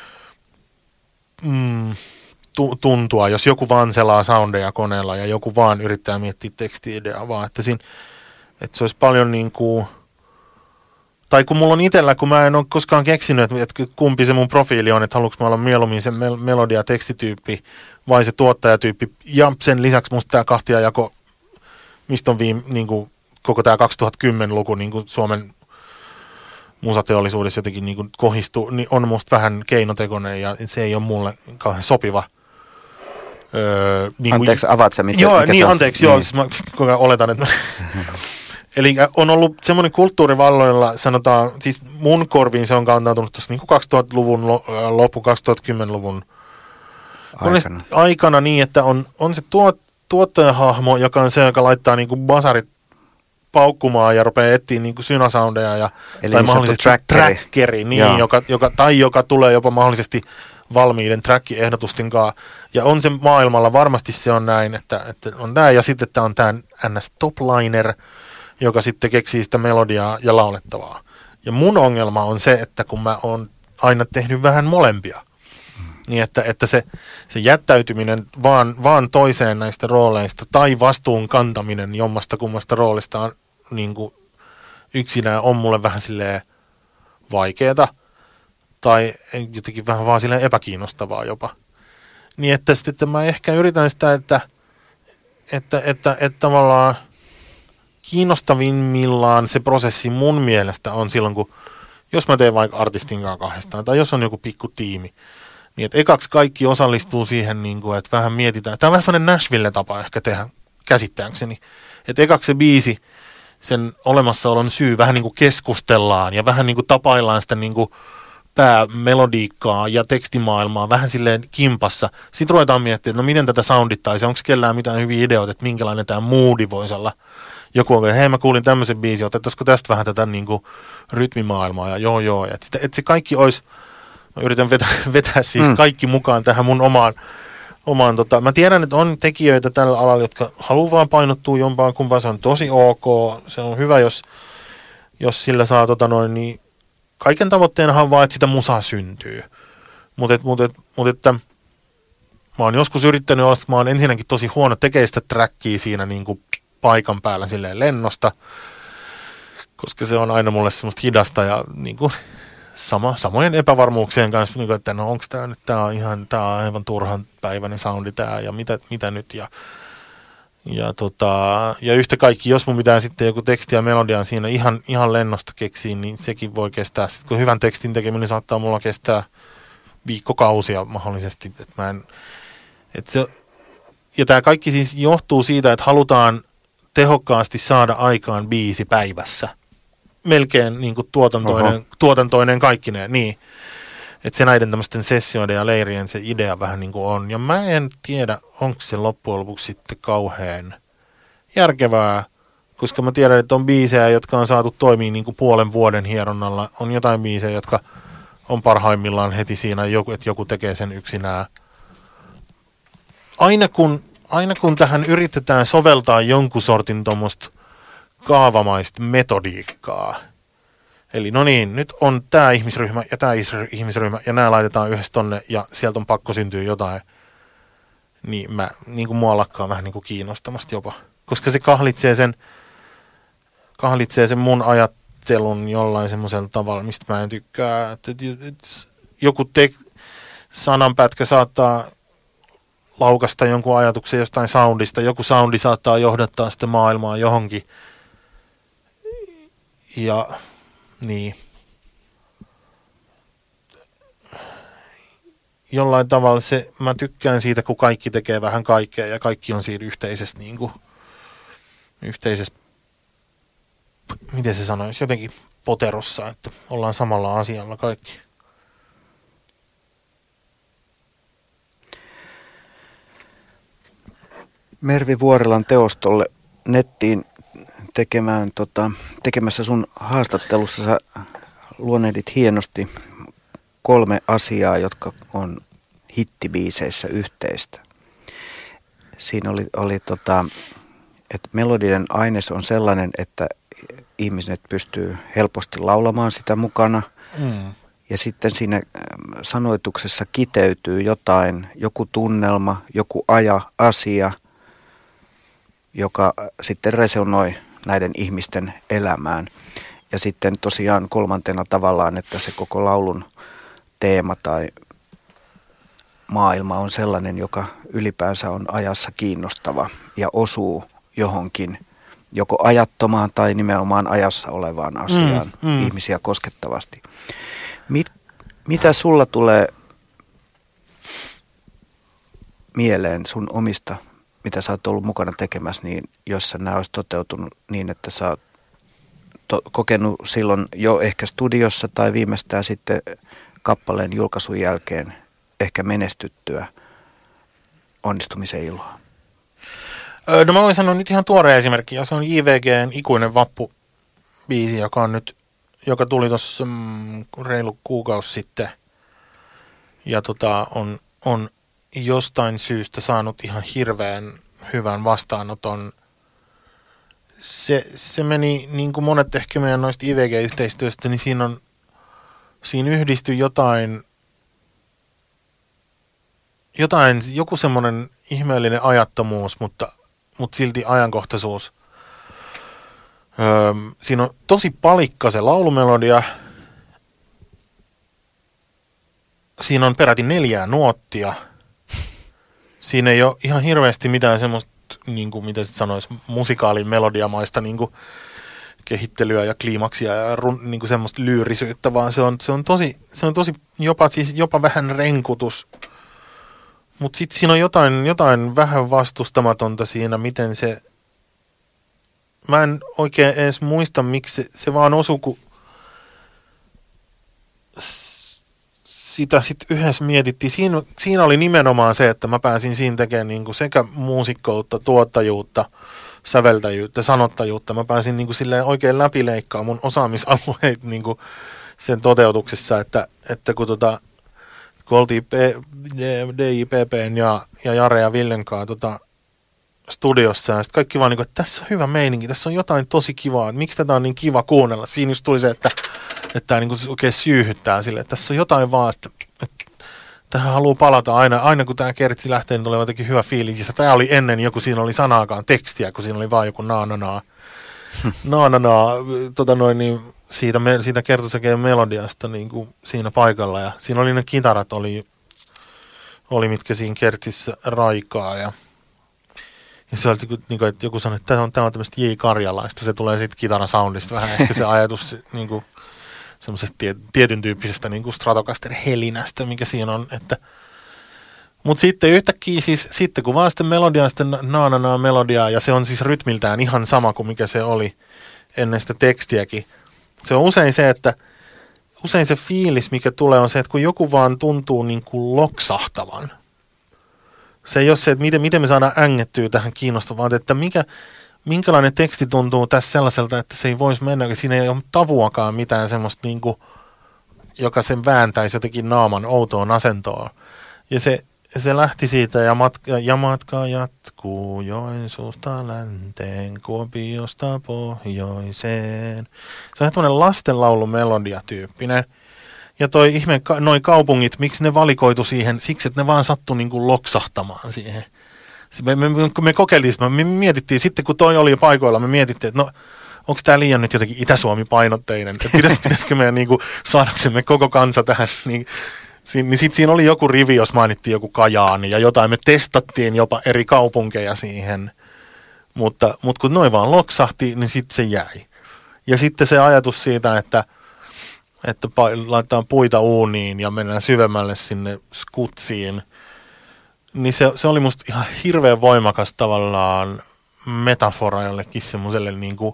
tuntua, jos joku vaan selaa soundeja koneella ja joku vaan yrittää miettiä teksti-ideaa, vaan että se olisi paljon niin kuin, tai kun mulla on itsellä, kun mä en ole koskaan keksinyt, että kumpi se mun profiili on, että haluanko mä olla mieluummin se melodia-tekstityyppi vai se tuottajatyyppi, ja sen lisäksi musta tämä kahtiajako, mistä on niin kuin, koko tämä 2010-luku niin kuin Suomen musateollisuudessa jotenkin niin kuin kohistuu, niin on musta vähän keinotekoinen ja se ei ole mulle kauhean sopiva. Niin anteeksi, avaat sä mikä joo, mikä niin se on? Anteeksi, joo, siis mä koko ajan oletan, että eli on ollut semmoinen kulttuurivalloilla, sanotaan, siis mun korviin se on kantautunut tuossa niin kuin 2000-luvun loppu, 2010-luvun aikana niin, että on se tuottajahahmo, joka on se, joka laittaa niin kuin basarit paukkumaan ja rupeaa etsiä niin kuin synasoundeja tai mahdollisesti trackeri, niin, joka tulee jopa mahdollisesti valmiiden track-ehdotusten kanssa. Ja on se maailmalla, varmasti se on näin, että on tämä ja sitten että on tämä NS Topliner, joka sitten keksii sitä melodiaa ja laulettavaa. Ja mun ongelma on se, että kun mä oon aina tehnyt vähän molempia, niin että se jättäytyminen vaan toiseen näistä rooleista tai vastuun kantaminen jommasta kummasta roolista on niin kuin yksinään on mulle vähän silleen vaikeeta. tai jotenkin vähän vaan silleen epäkiinnostavaa jopa. Niin että mä ehkä yritän sitä, että tavallaan kiinnostavimmillaan se prosessi mun mielestä on silloin, kun jos mä teen vaikka artistin kanssa kahdestaan, tai jos on joku pikku tiimi, niin että ekaksi kaikki osallistuu siihen, niin kuin, että vähän mietitään. Tämä on vähän sellainen Nashville-tapa ehkä tehdä käsittääkseni. Että ekaksi se biisi, sen olemassaolon syy, vähän niin kuin keskustellaan ja vähän niin kuin tapaillaan sitä niin kuin päämelodiikkaa ja tekstimaailmaa vähän silleen kimpassa. Sitten ruvetaan miettimään, että no miten tätä soundittaisi, onko kellään mitään hyviä ideoita, että minkälainen tämä moodi voisi olla. Joku on, hei mä kuulin tämmöisen biisin, otettaisiko tästä vähän tätä niin kuin rytmimaailmaa ja joo. Että se kaikki olisi, mä yritän vetää siis kaikki mukaan tähän mun omaan mä tiedän, että on tekijöitä tällä alalla, jotka haluaa vaan painottua jompaan kumpaan, se on tosi ok, se on hyvä, jos sillä saa niin kaiken tavoitteenahan on vaan, että sitä musaa syntyy. Mutta mä oon joskus yrittänyt olla, että mä oon ensinnäkin tosi huono tekee sitä trackia siinä niin kuin paikan päällä silleen lennosta, koska se on aina mulle semmoista hidasta ja niin kuin samojen epävarmuuksien kanssa, niin kuin, että no onko tämä nyt, tämä on aivan turhan päiväinen soundi tämä ja mitä nyt ja yhtä kaikki, jos mun pitää sitten joku teksti ja melodian siinä ihan lennosta keksiä, niin sekin voi kestää. Sitten kun hyvän tekstin tekeminen saattaa mulla kestää viikkokausia mahdollisesti. Ja tämä kaikki siis johtuu siitä, että halutaan tehokkaasti saada aikaan biisi päivässä. Melkein niin kuin tuotantoinen kaikkineen, niin. Että se näiden tämmöisten sessioiden ja leirien se idea vähän niin kuin on. Ja mä en tiedä, onko se loppujen lopuksi sitten kauhean järkevää, koska mä tiedän, että on biisejä, jotka on saatu toimia niin kuin puolen vuoden hieronnalla. On jotain biisejä, jotka on parhaimmillaan heti siinä, että joku tekee sen yksinään. Aina kun tähän yritetään soveltaa jonkun sortin tuommoista kaavamaista metodiikkaa, eli no niin, nyt on tämä ihmisryhmä ja tämä ihmisryhmä ja nämä laitetaan yhdessä tonne ja sieltä on pakko syntyä jotain, niin kuin mua lakkaa vähän niin kuin kiinnostamasta jopa. Koska se kahlitsee sen mun ajattelun jollain semmoisella tavalla, mistä mä en tykkää. Että joku sananpätkä saattaa laukasta jonkun ajatuksen jostain soundista, joku soundi saattaa johdattaa sitä maailmaa johonkin. Ja niin. Jollain tavalla mä tykkään siitä, kun kaikki tekee vähän kaikkea ja kaikki on siinä yhteisessä, miten se sanoisi, jotenkin poterossa, että ollaan samalla asialla kaikki. Mervi Vuorelan teostolle nettiin tekemässä sun haastattelussa sä luonnehdit hienosti 3 asiaa, jotka on hittibiiseissä yhteistä. Siinä oli että melodinen aines on sellainen, että ihmiset pystyy helposti laulamaan sitä mukana. Ja sitten siinä sanoituksessa kiteytyy joku tunnelma, joku asia, joka sitten resonoi näiden ihmisten elämään. Ja sitten tosiaan 3. tavallaan, että se koko laulun teema tai maailma on sellainen, joka ylipäänsä on ajassa kiinnostava ja osuu johonkin, joko ajattomaan tai nimenomaan ajassa olevaan asiaan ihmisiä koskettavasti. Mitä sulla tulee mieleen sun omista, mitä sä oot ollut mukana tekemässä, niin jos nämä olisi toteutunut niin, että sä oot kokenut silloin jo ehkä studiossa tai viimeistään sitten kappaleen julkaisun jälkeen ehkä menestyttyä onnistumisen iloa? No mä voin sanoa nyt ihan tuore esimerkki, ja se on JVG:n Ikuinen vappu-biisi, joka tuli tuossa reilu kuukausi sitten. Ja on jostain syystä saanut ihan hirveän hyvän vastaanoton. Se meni, niin kuin monet ehkä meidän noista IVG-yhteistyöstä, niin siinä yhdistyi joku semmoinen ihmeellinen ajattomuus, mutta silti ajankohtaisuus. Siinä on tosi palikka se laulumelodia siinä on peräti 4 nuottia. Siinä ei ole ihan hirveästi mitään semmoista, niin kuin, mitä sanoisi, musikaalin melodiamaista niin kuin kehittelyä ja kliimaksia ja niin kuin semmoista lyyrisyyttä, vaan se on tosi jopa vähän renkutus. Mutta sitten siinä on jotain vähän vastustamatonta siinä, miten se, mä en oikein edes muista, miksi se vaan osui, kun sitä sitten yhdessä mietittiin. Siinä oli nimenomaan se, että mä pääsin siinä tekemään niinku sekä muusikkoutta, tuottajuutta, säveltäjyyttä, sanottajuutta. Mä pääsin niinku silleen oikein läpileikkaa mun osaamisalueet niinku sen toteutuksessa, että kun oltiin DIPPn ja Jare ja Villen kanssa studiossa, ja sitten kaikki vaan, että tässä on hyvä meininki, tässä on jotain tosi kivaa, että miksi tätä on niin kiva kuunnella. Siinä just tuli se, että tämä niin oikein syyhyttää sille, että tässä on jotain vaan, että tähän haluaa palata aina kun tämä kertsi lähtee, niin tulee jotenkin hyvä fiilis. Ja tämä oli ennen joku, siinä oli sanaakaan tekstiä, kun siinä oli vaan joku naananaa, niin siitä kertosäkeen melodiasta niin kuin siinä paikalla. Ja siinä oli ne kitarat, oli mitkä siinä kertsissä raikaa ja se oli niin kuin, että joku sanoi, että tämä on tämmöistä J. Karjalaista, se tulee siitä kitarasoundista vähän ehkä se ajatus niin kuin semmoisesta tietyn tyyppisestä niin kuin Stratocaster helinästä, mikä siinä on, että mutta sitten yhtäkkiä siis, sitten kun vaan sitten melodia, sitten naananaa melodiaa, ja se on siis rytmiltään ihan sama kuin mikä se oli ennen sitä tekstiäkin. Se on usein se, että usein se fiilis, mikä tulee, on se, että kun joku vaan tuntuu niin kuin loksahtavan. Se ei ole se, että miten me saadaan ängettyä tähän kiinnostavaan, että minkälainen teksti tuntuu tässä sellaiselta, että se ei voisi mennä, siinä ei ole tavuakaan mitään semmoista, niin kuin, joka sen vääntäisi jotenkin naaman outoon asentoon. Ja se lähti siitä ja matka jatkuu Joensuusta länteen, Kuopiosta pohjoiseen. Se on tämmöinen lastenlaulun melodiatyyppinen. Ja toi ihme, noi kaupungit, miksi ne valikoitu siihen, siksi että ne vaan sattui niin kuin loksahtamaan siihen. Kun me kokeiltiin, me mietittiin sitten, kun toi oli paikoilla, me mietittiin, että no, onko tämä liian nyt jotenkin Itä-Suomi-painotteinen, että pitäisikö meidän niin kuin, saadaksemme koko kansa tähän, niin sitten siinä oli joku rivi, jos mainittiin joku Kajaani ja jotain, me testattiin jopa eri kaupunkeja siihen, mutta kun noin vaan loksahti, niin sitten se jäi. Ja sitten se ajatus siitä, että laitetaan puita uuniin ja mennään syvemmälle sinne skutsiin, niin se oli musta ihan hirveän voimakas tavallaan metafora jollekin semmoiselle niin kuin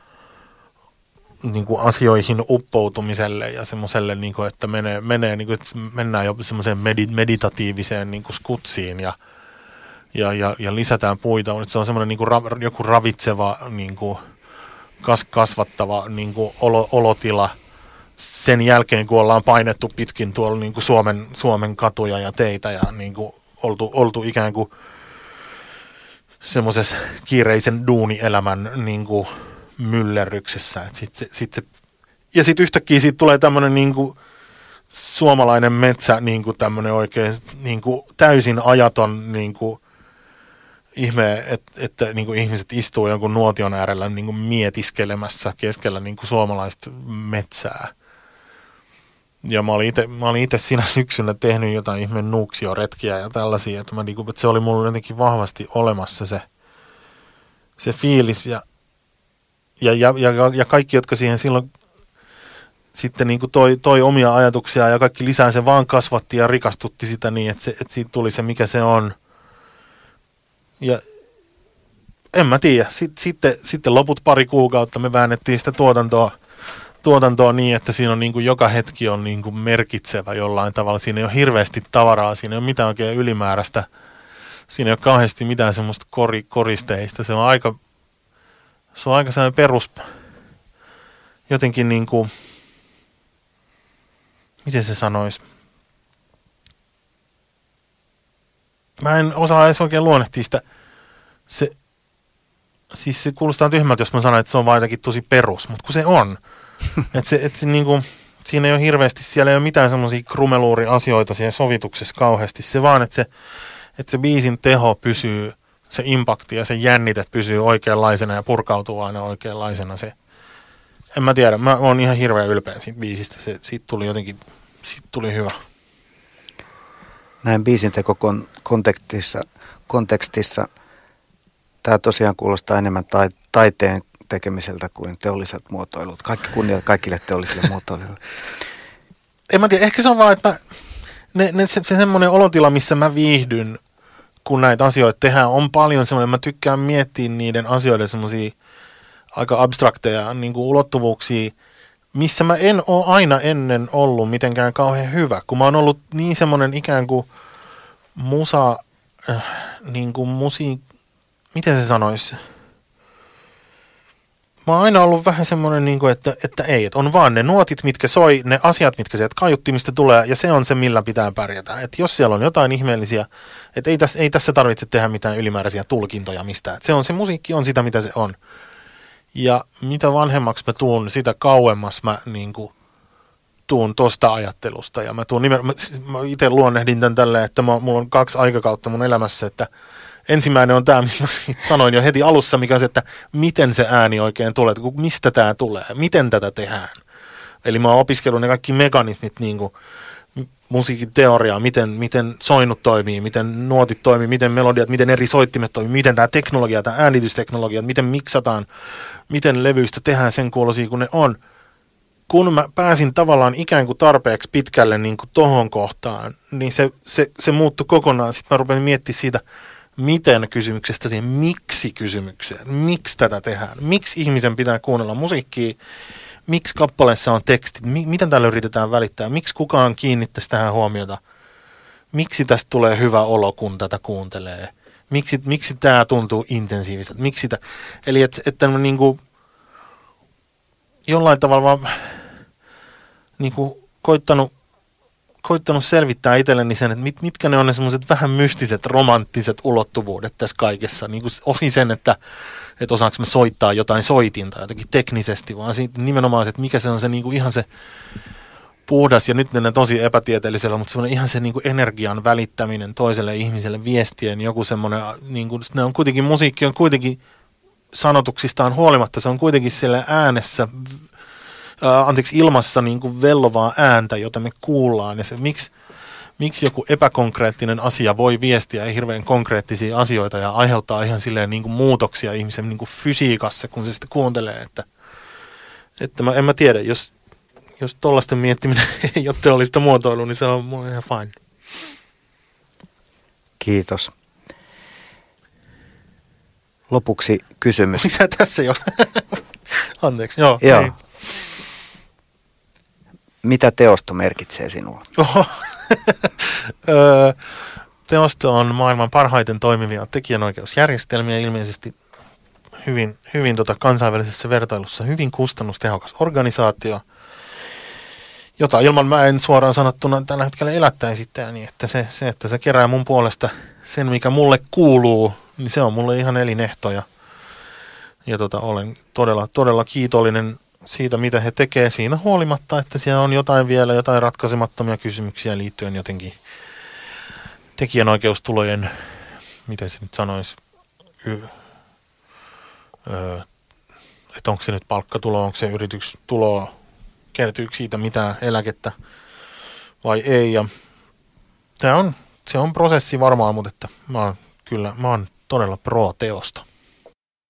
asioihin uppoutumiselle ja semmoiselle, niin kuin, että menee niin kuin, että mennään jo semmoiseen meditatiiviseen niin kuin skutsiin ja lisätään puita. Se on semmoinen niin kuin joku ravitseva, niin kuin kasvattava niin kuin olotila sen jälkeen, kun ollaan painettu pitkin tuolla niin kuin Suomen katuja ja teitä ja niin kuin oltu ikään kuin semmoisessa kiireisen duunielämän niin kuin myllerryksessä. Ja sitten yhtäkkiä siitä tulee tämmöinen niin kuin suomalainen metsä, niin kuin tämmöinen oikein niin kuin täysin ajaton niin kuin ihme, että niin kuin ihmiset istuu jonkun nuotion äärellä niin kuin mietiskelemässä keskellä niin kuin suomalaista metsää. Ja mä olin itse siinä syksynä tehnyt jotain ihme nuuksioretkiä ja tällaisia, että se oli mulla jotenkin vahvasti olemassa se fiilis ja kaikki, jotka siihen silloin sitten niin kuin toi omia ajatuksia ja kaikki lisää se vaan kasvatti ja rikastutti sitä niin, että siitä tuli se, mikä se on. Ja en mä tiedä. Sitten loput pari kuukautta me väännettiin sitä tuotantoa niin, että siinä on niin kuin joka hetki on niin kuin merkitsevä jollain tavalla. Siinä ei ole hirveästi tavaraa, siinä ei ole mitään oikein ylimääräistä. Siinä ei ole kauheasti mitään semmoista koristeista. Se on aika sellainen perus, jotenkin niin kuin, miten se sanoisi? Mä en osaa edes oikein luonnehtia sitä. Siis se kuulostaa tyhmältä, jos mä sanon, että se on vaan jotenkin tosi perus, mutta kun se on. Että se niinku, siinä ei ole hirveästi, siellä ei ole mitään semmoisia krumeluuriasioita siellä sovituksessa kauheasti. Se vaan, että se biisin teho pysyy, se impakti ja se jännite pysyy oikeanlaisena ja purkautuu aina oikeanlaisena. En mä tiedä, mä oon ihan hirveän ylpeä siitä biisistä. Siitä tuli hyvä. näin biisinteko-kontekstissa tämä tosiaan kuulostaa enemmän taiteen tekemiseltä kuin teolliset muotoilut. Kaikki kunnia kaikille teollisille muotoilijoille. En mä tiedä, ehkä se on vaan, että se semmoinen olotila, missä mä viihdyn, kun näitä asioita tehdään, on paljon semmoinen, mä tykkään miettiä niiden asioiden semmoisia aika abstrakteja niin kuin ulottuvuuksia, missä mä en ole aina ennen ollut mitenkään kauhean hyvä, kun mä oon ollut niin semmoinen ikään kuin miten se sanoisi? Mä oon aina ollut vähän semmoinen, niin kuin, että ei, että on vaan ne nuotit, mitkä soi, ne asiat, mitkä sieltä kaiuttimista tulee, ja se on se, millä pitää pärjätä. Että jos siellä on jotain ihmeellisiä, että ei tässä tarvitse tehdä mitään ylimääräisiä tulkintoja mistään. Että se musiikki on sitä, mitä se on. Ja mitä vanhemmaksi mä tuun, sitä kauemmas mä niin kuin tuun tosta ajattelusta. Ja mä itse luonnehdin tämän tälleen, että mulla on 2 aikakautta mun elämässä, että ensimmäinen on tämä, missä sanoin jo heti alussa, mikä on se, että miten se ääni oikein tulee, että mistä tämä tulee, miten tätä tehdään. Eli mä oon opiskellut ne kaikki mekanismit, niin kuin musiikin teoriaa, miten soinut toimii, miten nuotit toimii, miten melodiat, miten eri soittimet toimii, miten tämä teknologia, tämä äänitysteknologia, miten miksataan, miten levyistä tehdään sen kuulosia kuin ne on. Kun mä pääsin tavallaan ikään kuin tarpeeksi pitkälle niin kuin tohon kohtaan, niin se muuttui kokonaan. Sitten mä rupesin miettimään siitä, miten kysymyksestä siihen miksi-kysymykseen. Miksi tätä tehdään? Miksi ihmisen pitää kuunnella musiikkia? Miksi kappaleessa on tekstit? Miten tällä yritetään välittää? Miksi kukaan kiinnittäisi tähän huomiota? Miksi tästä tulee hyvä olo, kun tätä kuuntelee? Miksi tämä tuntuu intensiiviseltä? Eli että niin kuin jollain tavalla vaan niin kuin koittanut selvittää itselleni sen, että mitkä ne on ne semmoiset vähän mystiset, romanttiset ulottuvuudet tässä kaikessa. Niin kuin ohi sen, että osaanko mä soittaa jotain soitinta jotenkin teknisesti, vaan siitä nimenomaan se, että mikä se on se niin kuin ihan se puhdas ja nyt ne tosi epätieteellisellä, mutta semmoinen ihan se niin kuin energian välittäminen toiselle ihmiselle, viestien joku semmoinen, niin kuin, ne on kuitenkin, musiikki on kuitenkin sanotuksistaan huolimatta, se on kuitenkin siellä äänessä, ilmassa niin kuin vellovaa ääntä, jota me kuullaan, ja se miksi joku epäkonkreettinen asia voi viestiä hirveän konkreettisia asioita ja aiheuttaa ihan silleen niin kuin muutoksia ihmisen niin kuin fysiikassa, kun se sitten kuuntelee, että en mä tiedä, jos tollaisten miettiminen ei ole teollista muotoilua, niin se on mulle ihan fine. Kiitos. Lopuksi kysymys. Mitä tässä jo? Anteeksi, joo. Joo. Mitä teosto merkitsee sinulle? Teosto on maailman parhaiten toimivia tekijänoikeusjärjestelmiä, ilmeisesti hyvin kansainvälisessä vertailussa hyvin kustannustehokas organisaatio, jota ilman mä en suoraan sanottuna tällä hetkellä elättäisi niin, että se, että se kerää mun puolesta sen, mikä mulle kuuluu, niin se on mulle ihan elinehto ja olen todella kiitollinen siitä, mitä he tekee siinä huolimatta, että siellä on jotain ratkaisemattomia kysymyksiä liittyen jotenkin tekijänoikeustulojen, miten se nyt sanoisi, että onko se nyt palkkatulo, onko se yritystulo, kertyykö siitä mitään eläkettä vai ei. Ja se on prosessi varmaan, mutta että mä oon todella pro-teosta.